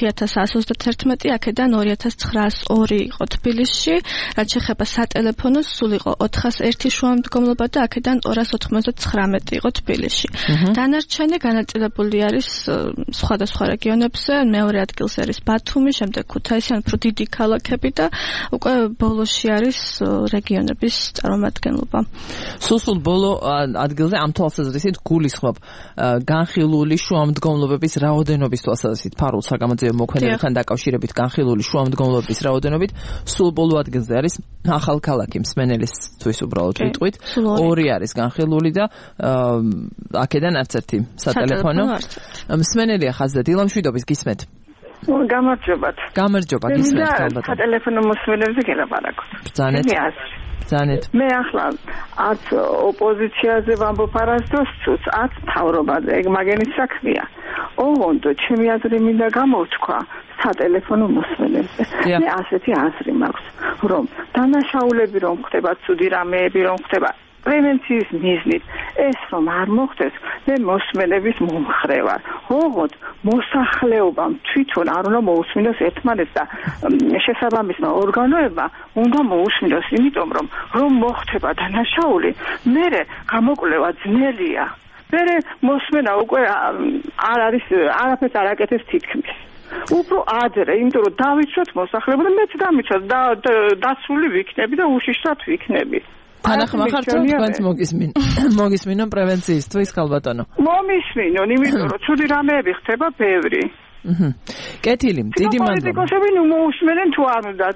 4131, აქედან 2902 იყო თბილისში, რაც შეეხება სატელეფონოს სულ იყო 401 შუამდგომლობა და აქედან 299 იყო თბილისში. დანარჩენი განაწილებული არის სხვადასხვა რეგიონებზე, მეორე ადგილზე არის ბათუმი, შემდეგ ქუთაისი, ან უფრო დიდი ქალაქები და უკვე ბოლოში არის რეგიონების წარმომადგენლობა. სულ ბოლო ადგილზე ამ თვალსაზრისით გულისხმობ განხილული შუამდგომლობების რაოდენობის თვალსაზრისით ფარულ საგამოძიებო მოქმედებებთან დაკავშირებით განხილული შუამდგომლობების რაოდენობით სულ ბოლო ადგილზე არის ახალქალაქი მსმენელისთვის უბრალოდ ვიტყვით. 2 არის განხილული და აქედან არც ერთი სატელეფონო. მსმენელია ხაზზე დილამშვიდობის გისმენთ. გამარჯობათ. გამარჯობა, გისმენთ ალბათ. სატელეფონო მოსმენებზე გელაპარაკოთ. ბრძანეთ. ბრძანეთ. მე ახლა არც ოპოზიციაზე ვამბობ არასდროს ცუც, არც მთავრობაზე, ეგ მაგენის საქმეა. ოღონდ ჩემი აზრი მინდა გამოვთქვა სატელეფონო მოსმენებზე. მე ასეთი აზრი მაქვს, რომ დანაშაულები რომ ხდება, ცუდი რამეები რომ ხდება, პრევენციის მიზნით ეს რომ არ მოხდეს, მე მოსმენების მომხრე ვარ. ოღონდ მოსახლეობამ თვითონ არ უნდა მოусმინოს ერთმანეთს და შესაბამისმა ორგანოებმა უნდა მოусმინოს, იმიტომ რომ მოხდება დანაშაული, მერე გამოკვლევა ძნელია. მერე მოსმენა უკვე არ არის, არაფერს არ აკეთებს თითქმის. უფრო ადრე, იმიტომ რომ დავიცვათ მოსახლეობა და მეც დამიცვათ და დაცული ვიქნები და უშიშრად ვიქნები. თანახმა ხართ რომ თქვენც მოგისმინონ პრევენციისთვის ხალბატონო. მომისმინონ, იმიტომ რომ ცუდი რამეები ხდება ბევრი. კეთილი, დიდი მადლობა. პოლიტიკოსები ნუ მოусმენენ თუ არ უნდათ.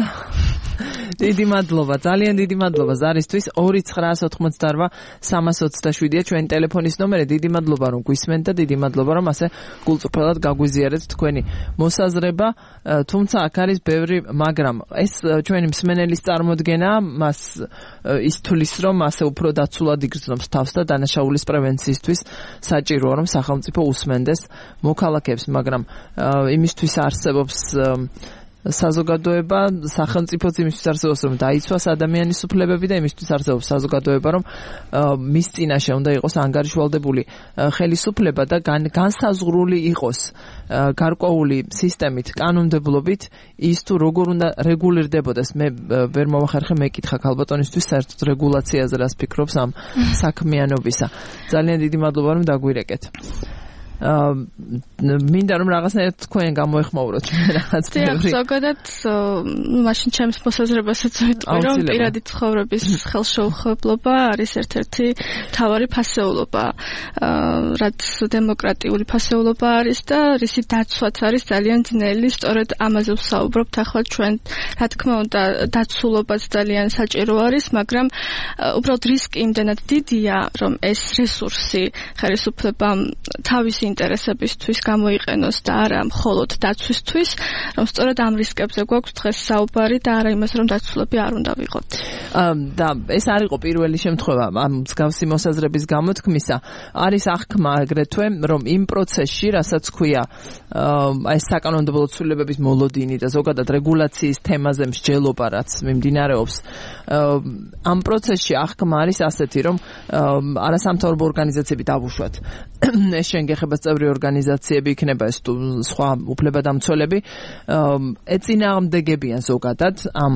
დიდი მადლობა, ძალიან დიდი მადლობა ზარისთვის. 2988327-ია ჩვენი ტელეფონის ნომერი. დიდი მადლობა რომ გვისმენთ და დიდი მადლობა რომ ასე გულწრფელად გაგვიზიარეთ თქვენი მოსაზრება. თუმცა აქ არის ბევრი, მაგრამ ეს ჩვენი მსმენელის წარმოდგენა, მას ის თulis რომ ასე უფრო დაცულად იგრძნობს თავს და დანაშაულის პრევენციისთვის საჭიროა რომ სახელმწიფო უსმენდეს მოქალაქეებს, მაგრამ იმისთვის არსებობს საზოგადოება, სახელმწიფოც იმისთვის არსებობს რომ დაიცვას ადამიანის უფლებები და იმისთვის არსებობს საზოგადოება რომ მის წინაშე უნდა იყოს ანგარიშვალდებული ხელისუფლება და განსაზღვრული იყოს გარკვეული სისტემით, კანონმდებლობით ის თუ როგორ უნდა რეგულირდებოდეს. მე ვერ მოვახერხე მეკითხა ქალბატონისთვის საერთოდ რეგულაციაზე რას ფიქრობს ამ საქმიანობისა. ძალიან დიდი მადლობა რომ დაგვირეკეთ. მინდა რომ რაღაცნაირად თქვენ გამოეხმაუროთ რაღაც ბევრი. ზოგადად მაშინ ჩემს მოსაზრებასაც ვიტყვი რომ პირადი ცხოვრების ხელშეუხებლობა არის ერთ-ერთი მთავარი ფასეულობა, რაც დემოკრატიული ფასეულობა არის და რისი დაცვაც არის ძალიან ძნელი. სწორედ ამაზე ვსაუბრობთ ახლა ჩვენ. რა თქმა უნდა, დაცულობაც ძალიან საჭირო არის, მაგრამ უბრალოდ რისკი იმდენად დიდია, რომ ეს რესურსი ხელისუფლებამ თავისი ინტერესებისთვის გამოიყენოს და არა მხოლოდ დაცვისთვის, რომ სწორედ ამ რისკებზე გვაქვს დღეს საუბარი და არა იმას, რომ დაცულები არ უნდა ვიყოთ. და ეს არ იყო პირველი შემთხვევა ამ მსგავსი მოსაზრების გამოთქმისა. არის აღქმა აგრეთვე, რომ იმ პროცესში, რასაც ქვია ეს საკანონმდებლო ცვლილებების მოლოდინი და ზოგადად რეგულაციის თემაზე მსჯელობა, რაც მიმდინარეობს, ამ პროცესში აღქმა არის ასეთი, რომ არასამთავრობო ორგანიზაციები დავუშვათ. ეს შენგეხებას წევრი ორგანიზაციები იქნება ეს თუ სხვა უფლებადამცველები ეწინააღმდეგებიან ზოგადად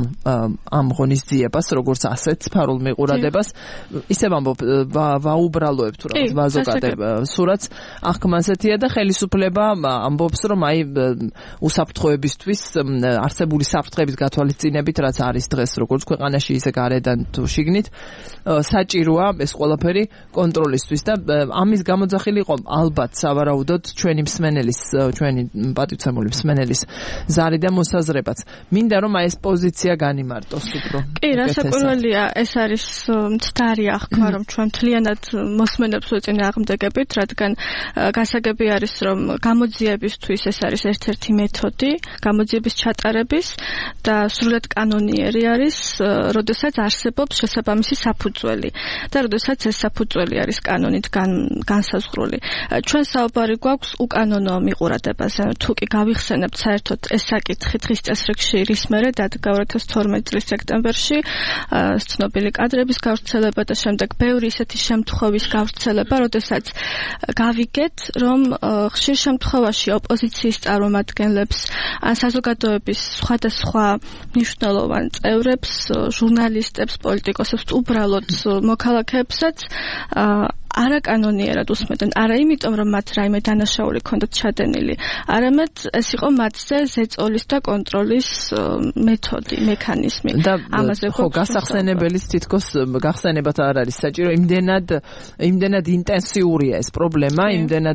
ამ ღონისძიებას, როგორც ასეთ ფარულ მიყურადებას. ისე ვამბობ, ვაუბრალოებ თუ რაღაც ვაზოგადებ სურათს, აღქმასეთია და ხელისუფლება ამბობს, რომ აი უსაფრთხოებისთვის არსებული საფრთხების გათვალისწინებით, რაც არის დღეს როგორც ქვეყანაში, ისე გარედან თუ შიგნით, საჭიროა ეს ყველაფერი კონტროლისთვის და ამის გამოძახილი იყო ალბათ სავარაუდოდ ჩვენი მსმენელის, ჩვენი პატივცემული მსმენელის ზარი და მოსაზრებაც. მინდა რომ აი ეს პოზიცია განიმარტოს უფრო. კი, რასაკვირველია, ეს არის მცდარი აღქმა, რომ ჩვენ მთლიანად მოსმენებს ვეწინააღმდეგებით, რადგან გასაგები არის, რომ გამოძიებისთვის ეს არის ერთ-ერთი მეთოდი, გამოძიების ჩატარების და სრულად კანონიერი არის, როდესაც არსებობს შესაბამისი საფუძველი და როდესაც ეს საფუძველი არის კანონით განსაზღვრული. ჩვენ საუბარი გვაქვს უკანონო მიყურადებაზე. თუ კი გავიხსენებთ საერთოდ ეს საკითხი დღის წესრიგში რის მერე დადგა 2012 წლის სექტემბერში ცნობილი კადრების გავრცელება და შემდეგ ბევრი ისეთი შემთხვევის გავრცელება, როდესაც გავიგეთ, რომ ხშირ შემთხვევაში ოპოზიციის წარმომადგენლებს ან საზოგადოების სხვადასხვა მნიშვნელოვან წევრებს, ჟურნალისტებს, პოლიტიკოსებს, უბრალოდ მოქალაქეებსაც არაკანონიერად უსმენდნენ, არა იმიტომ, რომ მათ რაიმე დანაშაული ჰქონდათ ჩადენილი, არამედ ეს იყო მათზე ზეწოლის და კონტროლის მეთოდი, მექანიზმი. ამაზე ხო გასახსენებელიც თითქოს გახსენებათ არ არის საჭირო, იმდენად ინტენსიურია ეს პრობლემა, იმდენად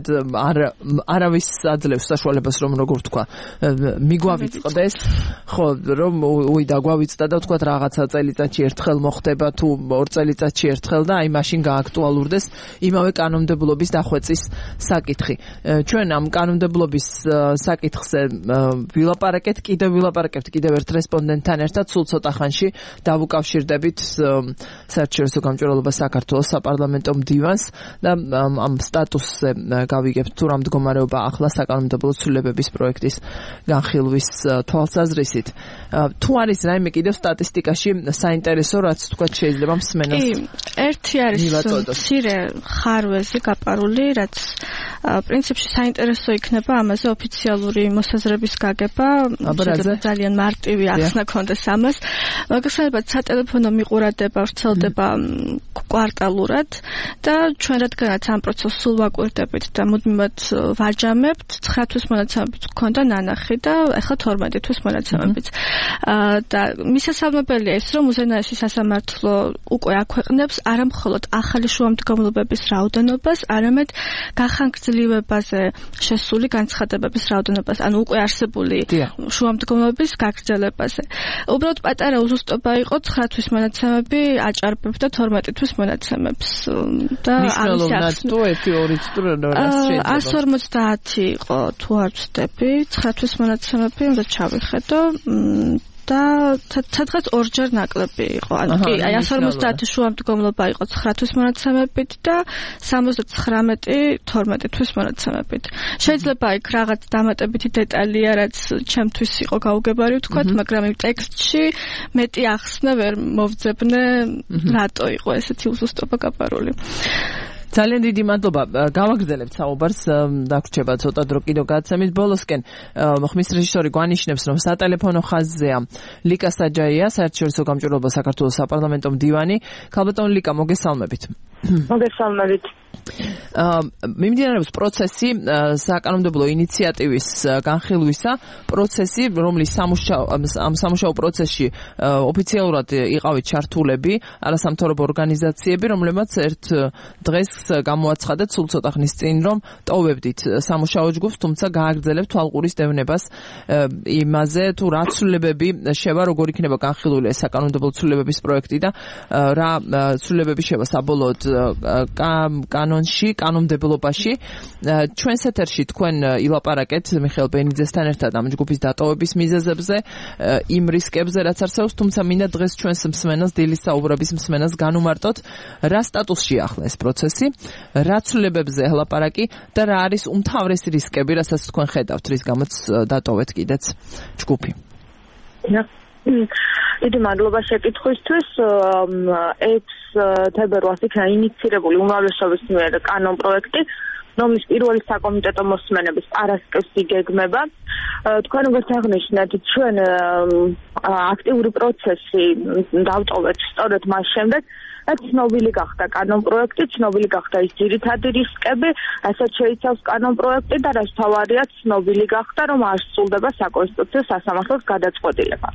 არავის აძლევს საშუალებას, რომ როგორ თქვა, მიგვავიწყდეს, ხო, რომ დაგვავიწყდა და თქვა რაღაცა წელიწადში ერთხელ მოხდება თუ 2 წელიწადში ერთხელ და აი მაშინ გააქტუალურდეს იმავე კანონმდებლობის დახვეწის საკითხი. ჩვენ ამ კანონმდებლობის საკითხზე ვილაპარაკეთ, კიდევ ერთ რესპონდენტთან ერთად სულ ცოტა ხანში დავუკავშირდებით საერთაშორისო გამჭვირვალობა საქართველოს საპარლამენტო მდივანს და ამ სტატუსზე გავიგებთ თუ რა მდგომარეობა ახლა საკანონმდებლო ცვლილებების პროექტის განხილვის თვალსაზრისით. თუ არის რაიმე კიდევ სტატისტიკაში საინტერესო, რაც თქვა შეიძლება მსმენელს. ერთი არის მცირე ხარვეზი გაპარული, რაც პრინციპში საინტერესო იქნება ამაზე ოფიციალური მოსაზრების გაგება, ძალიან მარტივი ახსნა ქონდეს ამას. მაგალითად, სატელეფონო მიყურადება ვრცელდება კვარტალურად და ჩვენ რადგანაც ამ პროცესს სულ ვაკვირდებით და მუდმივად ვაჯამებთ, 9 თვის მონაცემებით გქონდა ნანახი და ახლა 12 თვის მონაცემებით. და მისასალმებელია ის, რომ უზენაესი სასამართლო უკვე აქვეყნებს არა მხოლოდ ახალი შუამდგომლობების რაოდენობას, არამედ გახანგრძლივებაზე შესული განცხადებების რაოდენობას, ანუ უკვე არსებული შუამდგომლობების გაგრძელებაზე. უბრალოდ პატარა უზუსტობა იყო 9 თვის მონაცემები აჭარბებდა 12 თვის მონაცემებს და მნიშვნელოვნად თუ 1-2 წუთი 150 იყო თუ არ ვცდები 9 თვის მონაცემები, უნდა ჩავიხედო და სადღაც ორჯერ ნაკლები იყო. ანუ კი, აი 150 შუამდგომლობა იყო 9 თვის მონაცემებით და 79 12 თვის მონაცემებით. შეიძლება იქ რაღაც დამატებითი დეტალია, რაც ჩემთვის იყო გაუგებარი ვთქვათ, მაგრამ იმ ტექსტში მეტი ახსნა ვერ მოვძებნე, რატო იყო ესეთი უზუსტობა გაპარული. ძალიან დიდი მადლობა. გავაგრძელებთ საუბარს, დაგვრჩება ცოტა დრო კიდევ გადაცემის ბოლოსკენ. ხმის რეჟისორი გვანიშნებს, რომ სატელეფონო ხაზზეა ლიკა საჯაია, საერთაშორისო გამჭვირვალობა საქართველოს საპარლამენტო მდივანი. ქალბატონ ლიკა, მოგესალმებით. მოგესალმებით. მიმდინარეობს პროცესი საკანონმდებლო ინიციატივის განხილვისა, პროცესი, რომლის სამუშაო პროცესში ოფიციალურად იყავით ჩართულები არასამთავრობო ორგანიზაციები, რომლებმაც ერთ დღეს გამოაცხადეთ სულ ცოტა ხნის წინ, რომ ტოვებდით სამუშაო ჯგუფს, თუმცა გააგრძელებთ თვალყურის დევნებას იმაზე, თუ რა ცვლილებები შევა, როგორ იქნება განხილული ეს საკანონმდებლო ცვლილებების პროექტი და რა ცვლილებები შევა საბოლოოდ კანონ კანონმდებლობაში. ჩვენს ეთერში თქვენ ილაპარაკეთ მიხეილ ბენიძესთან ერთად ამ ჯგუფის დატოვების მიზეზებზე, იმ რისკებზე, რაც არსებობს, თუმცა მინდა დღეს ჩვენს მსმენელს, დილის საუბრების მსმენელს განუმარტოთ, რა სტატუსშია ახლა ეს პროცესი, რა ცვლილებებზე ელაპარაკი და რა არის უმთავრესი რისკები, რასაც თქვენ ხედავთ, რის გამოც დატოვეთ კიდეც ჯგუფი. დიდი მადლობა შეკითხვისთვის. 6 თებერვალს იქნა ინიცირებული უმრავლესობის მიერ კანონპროექტი, რომლის პირველი საკომიტეტო მოსმენების პარასკევს იგეგმება. თქვენ როგორც აღნიშნეთ, ჩვენ აქტიური პროცესი დავტოვეთ სწორედ მას შემდეგ, რაც ცნობილი გახდა კანონპროექტი, ცნობილი გახდა ის ძირითადი რისკები, რასაც შეიცავს კანონპროექტი და რაც თავარია ცნობილი გახდა, რომ არ სრულდება საკონსტიტუციო სასამართლოს გადაწყვეტილება.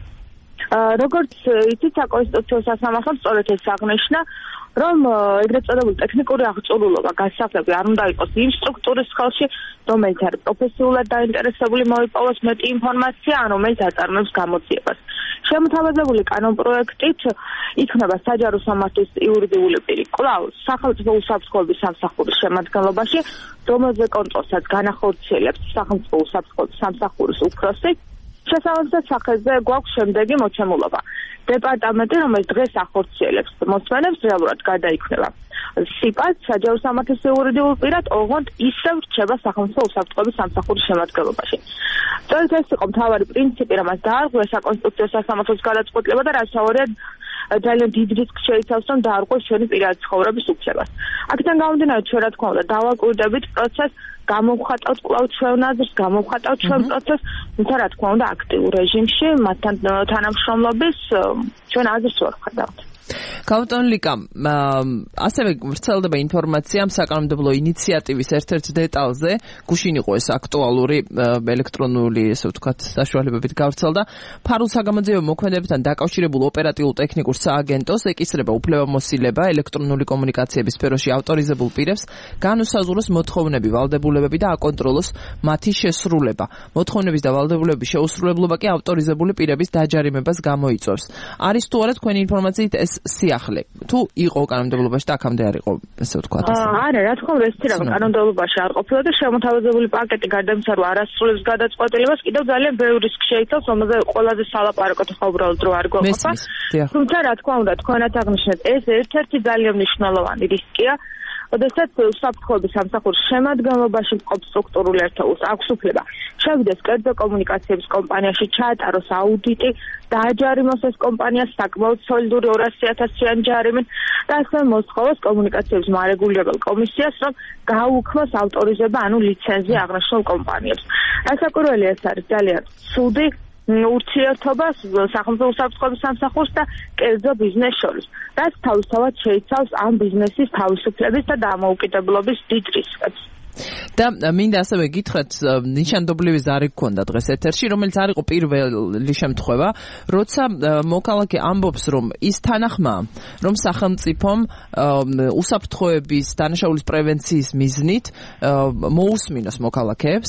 როგორც იცით, საკონსტიტუციო სასამართლომ სწორედ ეს აღნიშნა, რომ ეგრეთ წოდებული ტექნიკური აღჭურვილობა გასაღები არ უნდა იყოს იმ სტრუქტურის ხელში, რომელიც არის პროფესიულად დაინტერესებული მოიპოვოს მეტი ინფორმაცია, ან რომელიც აწარმოებს გამოძიებას. შემოთავაზებული კანონპროექტით იქნება საჯარო სამართლის იურიდიული პირი კვლავ სახელმწიფო უსაფრთხოების სამსახურის შემადგენლობაში, რომელზე კონტროლსაც განახორციელებს სახელმწიფო უსაფრთხოების სამსახურის უფროსი. შესაბამისად სახეზე გვაქვს შემდეგი მოცემულობა. დეპარტამენტი, რომელიც დღეს ახორციელებს მოსმენებს, რეალურად გადაიქმნება სიპას საჯარო სამართლის იურიდიულ პირად, ოღონდ ისევ რჩება სახელმწიფო უსაფრთხოების სამსახურის შემადგენლობაში. სწორედ ეს იყო მთავარი პრინციპი, რამაც დაარღვია საკონსტიტუციო სასამართლოს გადაწყვეტილება და რაც თავარია ძალიან დიდ რისკს შეიცავს, რომ დაარღვევს ჩვენი პირადი ცხოვრების უფლებას. აქედან გამომდინარე, ჩვენ რა თქმა უნდა დავაკვირდებით პროცესს, გამოვხატავთ კვლავ ჩვენ აზრს, გამოვხატავთ ჩვენ პროცესს, თუმცა რა თქმა უნდა აქტიურ რეჟიმში მათთან თანამშრომლობის ჩვენ აზრს ვერ ვხატავთ. კაპიტან ლიკა, ასევე ვრცელდება ინფორმაცია საკანონმდებლო ინიციატივის ერთ-ერთ დეტალზე, გუშინ იყო ეს აქტუალური ელექტრონული, ესე ვთქვათ, საშუალებებით გავრცელდა. ფარულ საგამოძიებო მოქმედებებთან დაკავშირებულ ოპერატიულ-ტექნიკურ სააგენტოს ეკისრება უფლებამოსილება ელექტრონული კომუნიკაციების სფეროში ავტორიზებულ პირებს განუსაზღვროს მოთხოვნები, ვალდებულებები და აკონტროლოს მათი შესრულება. მოთხოვნების და ვალდებულებების შეუსრულებლობა კი ავტორიზებული პირების დაჯარიმებას გამოიწვევს. არის თუ არა თქვენი ინფორმაციით ეს სიახლე თუ იყო კანონმდებლობაში და აქამდე არ იყო, ესე ვთქვათ. არა, რა თქმა უნდა, ეს თირა კანონმდებლობაში არ ყოფილა და შემოთავაზებული პაკეტი გადამცა რომ არასრულებს გადაწყვეტილებას კიდევ ძალიან ბევრი რისკი შეიცავს, რომელზე ყველაზე სალაპარაკოთ ხო უბრალოდ რო არ გვეყოფა. თუმცა რა თქმა უნდა, თქვენაც აღნიშნეთ, ეს ერთ-ერთი ძალიან მნიშვნელოვანი რისკია. როდესაც უსაფრთხოების სამსახურის შემადგენლობაში მყოფ სტრუქტურულ ერთეულს აქვს უფლება შევიდეს კერძო კომუნიკაციების კომპანიაში, ჩაატაროს აუდიტი, დააჯარიმოს ეს კომპანია საკმაოდ სოლიდური 200,000-იანი ჯარიმით და ასევე მოსთხოვოს კომუნიკაციების მარეგულირებელ კომისიას, რომ გააუქმოს ავტორიზება, ანუ ლიცენზია აღნიშნულ კომპანიებს. რასაკვირველია, ეს არის ძალიან ცუდი ურთიერთობა სახელმწიფო უსაფრთხოების სამსახურს და კერძო ბიზნესს შორის, რაც თავისთავად შეიცავს ამ ბიზნესის თავისუფლების და დამოუკიდებლობის დიდ რისკებს. და მინდა ასევე გითხრათ, ნიშანდობლივი ზარი გქონდა დღეს ეთერში, რომელიც არ იყო პირველი შემთხვევა, როცა მოქალაქე ამბობს, რომ ის თანახმაა, რომ სახელმწიფომ უსაფრთხოების დანაშაულის პრევენციის მიზნით მოусმინოს მოქალაქეებს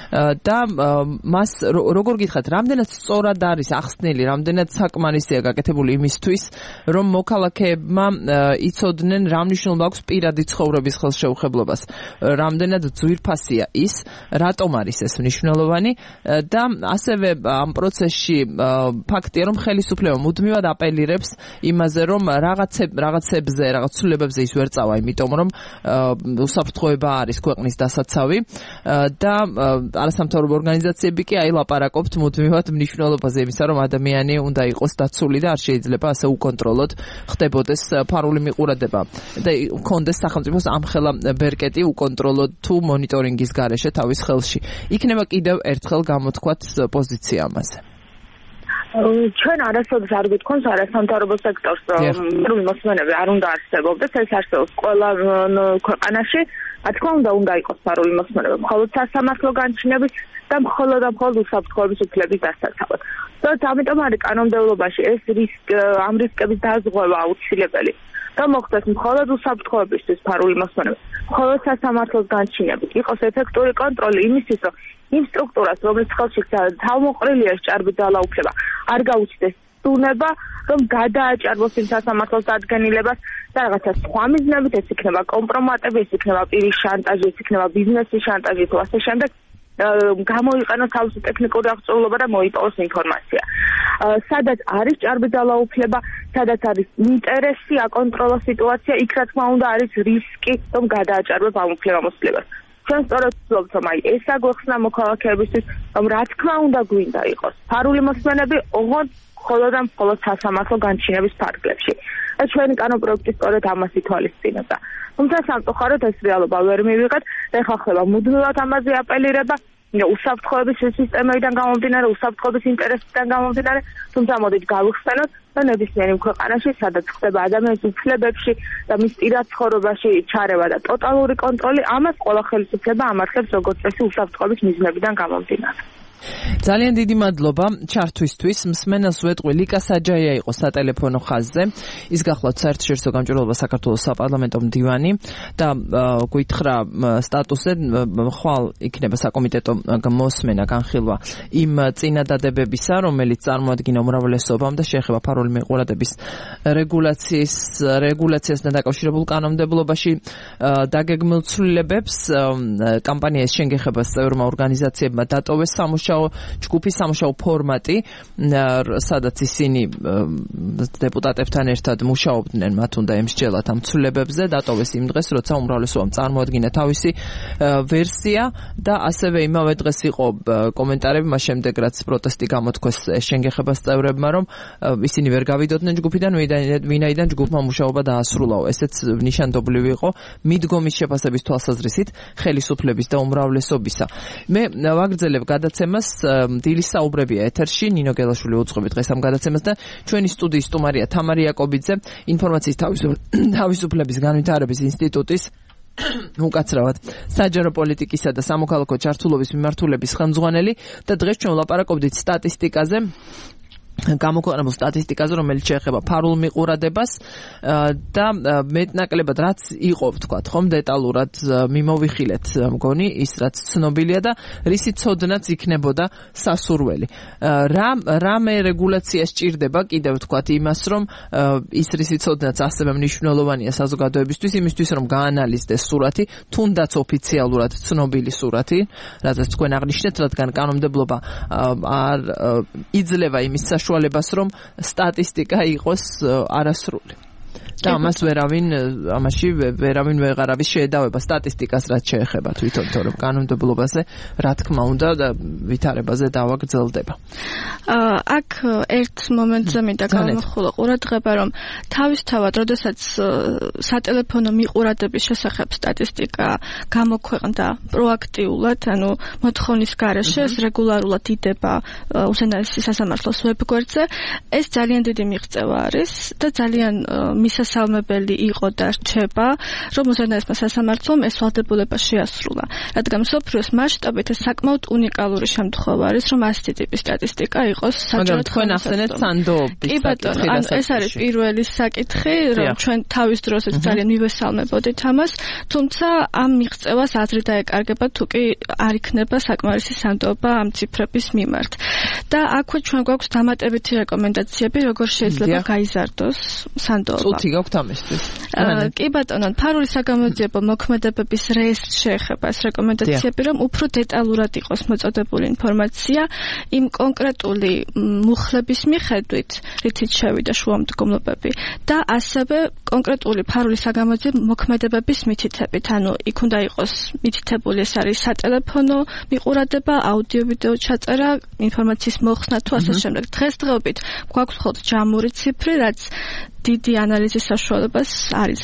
და მას როგორ გითხრათ, რამდენად სწორად არის ახსნილი, რამდენად საკმარისია გაკეთებული იმისთვის, რომ მოქალაქეებმა იცოდნენ რა მნიშვნელობა აქვს პირადი ცხოვრების ხელშეუხებლობას, რამდენად ძვირფასია ის, რატომ არის ეს მნიშვნელოვანი და ასევე ამ პროცესში ფაქტია, რომ ხელისუფლება მუდმივად აპელირებს იმაზე, რომ რაღაცებზე, რაღაც ცვლილებებზე ის ვერ წავა, იმიტომ რომ უსაფრთხოება არის ქვეყნის დასაცავი და არასამთავრობო ორგანიზაციები კი აილაპარაკობთ მუდმივად მნიშვნელობაზე იმისა, რომ ადამიანი უნდა იყოს დაცული და არ შეიძლება ასე უკონტროლოდ ხდებოდეს ფარული მიყურადება და კონდეს სახელმწიფოს ამხელა ბერკეტი უკონტროლოდ თუ მონიტორინგის გარეშე თავის ხელში. იქნება კიდევ ერთხელ გამოთქვათ პოზიცია ამაზე. ჩვენ არასოდეს არ გითხოვს არასამთავრობო სექტორს, რომ მოსმენები არ უნდა არსებობდეს, ეს არსებობს ყველა ქვეყანაში. რა თქმა უნდა იყოს ფარული მოსმენები, მხოლოდ სასამართლო განჩინების და მხოლოდ უსაფრთხოების უფლების დასაცავად. სწორედ ამიტომ არის კანონმდებლობაში ეს ამ რისკების დაზღვევა აუცილებელი. და მოხდეს მხოლოდ უსაფრთხოებისთვის ფარული მოსმენები, მხოლოდ სასამართლოს განჩინებით, იყოს ეფექტური კონტროლი იმისთვის, რომ იმ სტრუქტურას, რომელიც ხელში თავმოყრილია ეს ჭარბი ძალაუფლება, არ გაუჩნდეს სტუნება, რომ გადააჭარბოს იმ სასამართლოს დადგენილებას და რაღაცა სხვა მიზნებით, ეს იქნება კომპრომატები, ეს იქნება პირის შანტაჟი, ეს იქნება ბიზნესის შანტაჟი თუ ასე შემდეგ. გამოიყენოს თავისი ტექნიკური აღჭურვილობა და მოიპოვოს ინფორმაცია. სადაც არის ჭარბი ძალაუფლება, სადაც არის ინტერესი აკონტროლოს სიტუაცია, იქ რა თქმა უნდა არის რისკი, რომ გადააჭარბებ ამ უფლებამოსილებას. ჩვენ სწორედ ვცდილობთ, რომ ეს აგვეხსნა მოქალაქეებისთვის, რომ რა თქმა უნდა გვინდა იყოს ფარული მოსმენები, ოღონდ მხოლოდ და მხოლოდ სასამართლო განჩინების ფარგლებში. და ჩვენი კანონპროექტი სწორედ ამას ითვალისწინებდა. თუმცა სამწუხაროდ ეს რეალობა ვერ მივიღეთ და ეხლა ხდება მუდმივად ამაზე აპელირება უსაფრთხოების სისტემიდან გამომდინარე, უსაფრთხოების ინტერესიდან გამომდინარე, თუმცა მოდით გავიხსენოთ და ნებისმიერ ქვეყანაში, სადაც ხდება ადამიანის უფლებებში და მის პირად ცხოვრებაში ჩარევა და ტოტალური კონტროლი, ამას ყველა ხელისუფლება ამართლებს როგორც წესი უსაფრთხოების მიზნებიდან გამომდინარე. ძალიან დიდი მადლობა ჩართვისთვის. მსმენელს ვეტყვი ლიკა საჯაია იყო სატელეფონო ხაზზე. ის გახლავთ საერთაშორისო გამჭვირვალობა საქართველოს საპარლამენტო მდივანი და გითხრა სტატუსზე ხვალ იქნება საკომიტეტო მოსმენა განხილვა იმ წინადადებებისა, რომელიც წარმოადგინა უმრავლესობამ და შეეხება ფარული მიყურადების რეგულაციასთან დაკავშირებულ კანონმდებლობაში დაგეგმილ ცვლილებებს. კამპანიის შენგეხებას წევრმა ორგანიზაციებმა დატოვეს ჯგუფის სამუშაო ფორმატი, სადაც ისინი დეპუტატებთან ერთად მუშაობდნენ, მათ უნდა ემსჯელათ ამ ცვლილებებზე, დატოვეს იმ დღეს, როცა უმრავლესობამ წარმოადგინა თავისი ვერსია და ასევე იმავე დღეს იყო კომენტარები, მას შემდეგ რაც პროტესტი გამოთქვეს შენგეხებას წევრებმა, რომ ისინი ვერ გავიდოდნენ ჯგუფიდან, ვინაიდან ჯგუფმა მუშაობა დაასრულაო. ესეც ნიშანდობლივი იყო მიდგომის შეფასების თვალსაზრისით ხელისუფლების და უმრავლესობისა. მე ვაგრძელებ გადაცემას, დილის საუბრებია ეთერში, ნინო გელაშვილი უძღვებით დღეს ამ გადაცემას და ჩვენი სტუდიის სტუმარია თამარი იაკობიძე, ინფორმაციის თავისუფლების განვითარების ინსტიტუტის უკაცრავად საჯარო პოლიტიკისა და სამოქალაქო ჩართულობის მიმართულების ხელმძღვანელი და დღეს ჩვენ ვლაპარაკობდით სტატისტიკაზე, გამოქვეყნებულ სტატისტიკაზე, რომელიც შეეხება ფარულ მიყურადებას და მეტნაკლებად რაც იყო, ვთქვათ, ხომ დეტალურად მიმოვიხილეთ, მგონი ის რაც ცნობილია და რისი ცოდნაც იქნებოდა სასურველი. რამე რეგულაცია სჭირდება კიდევ ვთქვათ იმას, რომ ის რისი ცოდნაც ასევე მნიშვნელოვანია საზოგადოებისთვის, იმისთვის რომ გაანალიზდეს სურათი, თუნდაც ოფიციალურად ცნობილი სურათი, რადგან თქვენ აღნიშნეთ, რადგან კანონმდებლობა არ იძლევა იმის საშუალებას, რომ სტატისტიკა იყოს არასრული. და ამას ამაში ვერავინ ვეღარავის შეედავება სტატისტიკას რაც შეეხება თვითონ, თორემ კანონმდებლობაზე რა თქმა უნდა და ვითარებაზე დავაგრძელდება. აქ ერთ მომენტზე მინდა გამოვხილო ყურადღება, რომ თავისთავად, როდესაც სატელეფონო მიყურადების შესახებ სტატისტიკა გამოქვეყნდა პროაქტიულად, ანუ მოთხოვნის გარეშე, რეგულარულად იდება უზენაესი სასამართლოს ვებგვერდზე, ეს ძალიან დიდი მიღწევა არის და ძალიან მისასალმებელი იყო და რჩება, რომ უზენაესმა სასამართლომ ეს ვალდებულება შეასრულა. რადგან მსოფლიოს მასშტაბით ეს საკმაოდ უნიკალური შემთხვევა არის, რომ ასეთი ტიპის სტატისტიკა იყოს საჯარო. მაგრამ თქვენ ახსენეთ სანდოობის. კი ბატონო, ანუ ეს არის პირველი საკითხი, რომ ჩვენ თავის დროს ძალიან მივესალმებოდით ამას, თუმცა ამ მიღწევას აზრი დაეკარგება, თუ კი არ იქნება საკმარისი სანდოობა ამ ციფრების მიმართ. და აქვე ჩვენ გვაქვს დამატებითი რეკომენდაციები, როგორ შეიძლება გაიზარდოს სანდოობა. წუთი გაქვთ ამისთვის. კი ბატონო, ფარული საგამოძიებო მოქმედებების რეესტრს შეეხება ეს რეკომენდაციები, რომ უფრო დეტალურად იყოს მოწოდებული ინფორმაცია იმ კონკრეტული მუხლების მიხედვით, რითიც შევიდა შუამდგომლობები და ასევე კონკრეტული ფარული საგამოძიებო მოქმედებების მითითებით, ანუ იქ უნდა იყოს მითითებული, ეს არის სატელეფონო მიყურადება, აუდიო-ვიდეო ჩაწერა, ინფორმაციის მოხსნა თუ ასე შემდეგ. დღესდღეობით გვაქვს მხოლოდ ჯამური ციფრი, რაც დიდი ანალიზის საშუალებას არ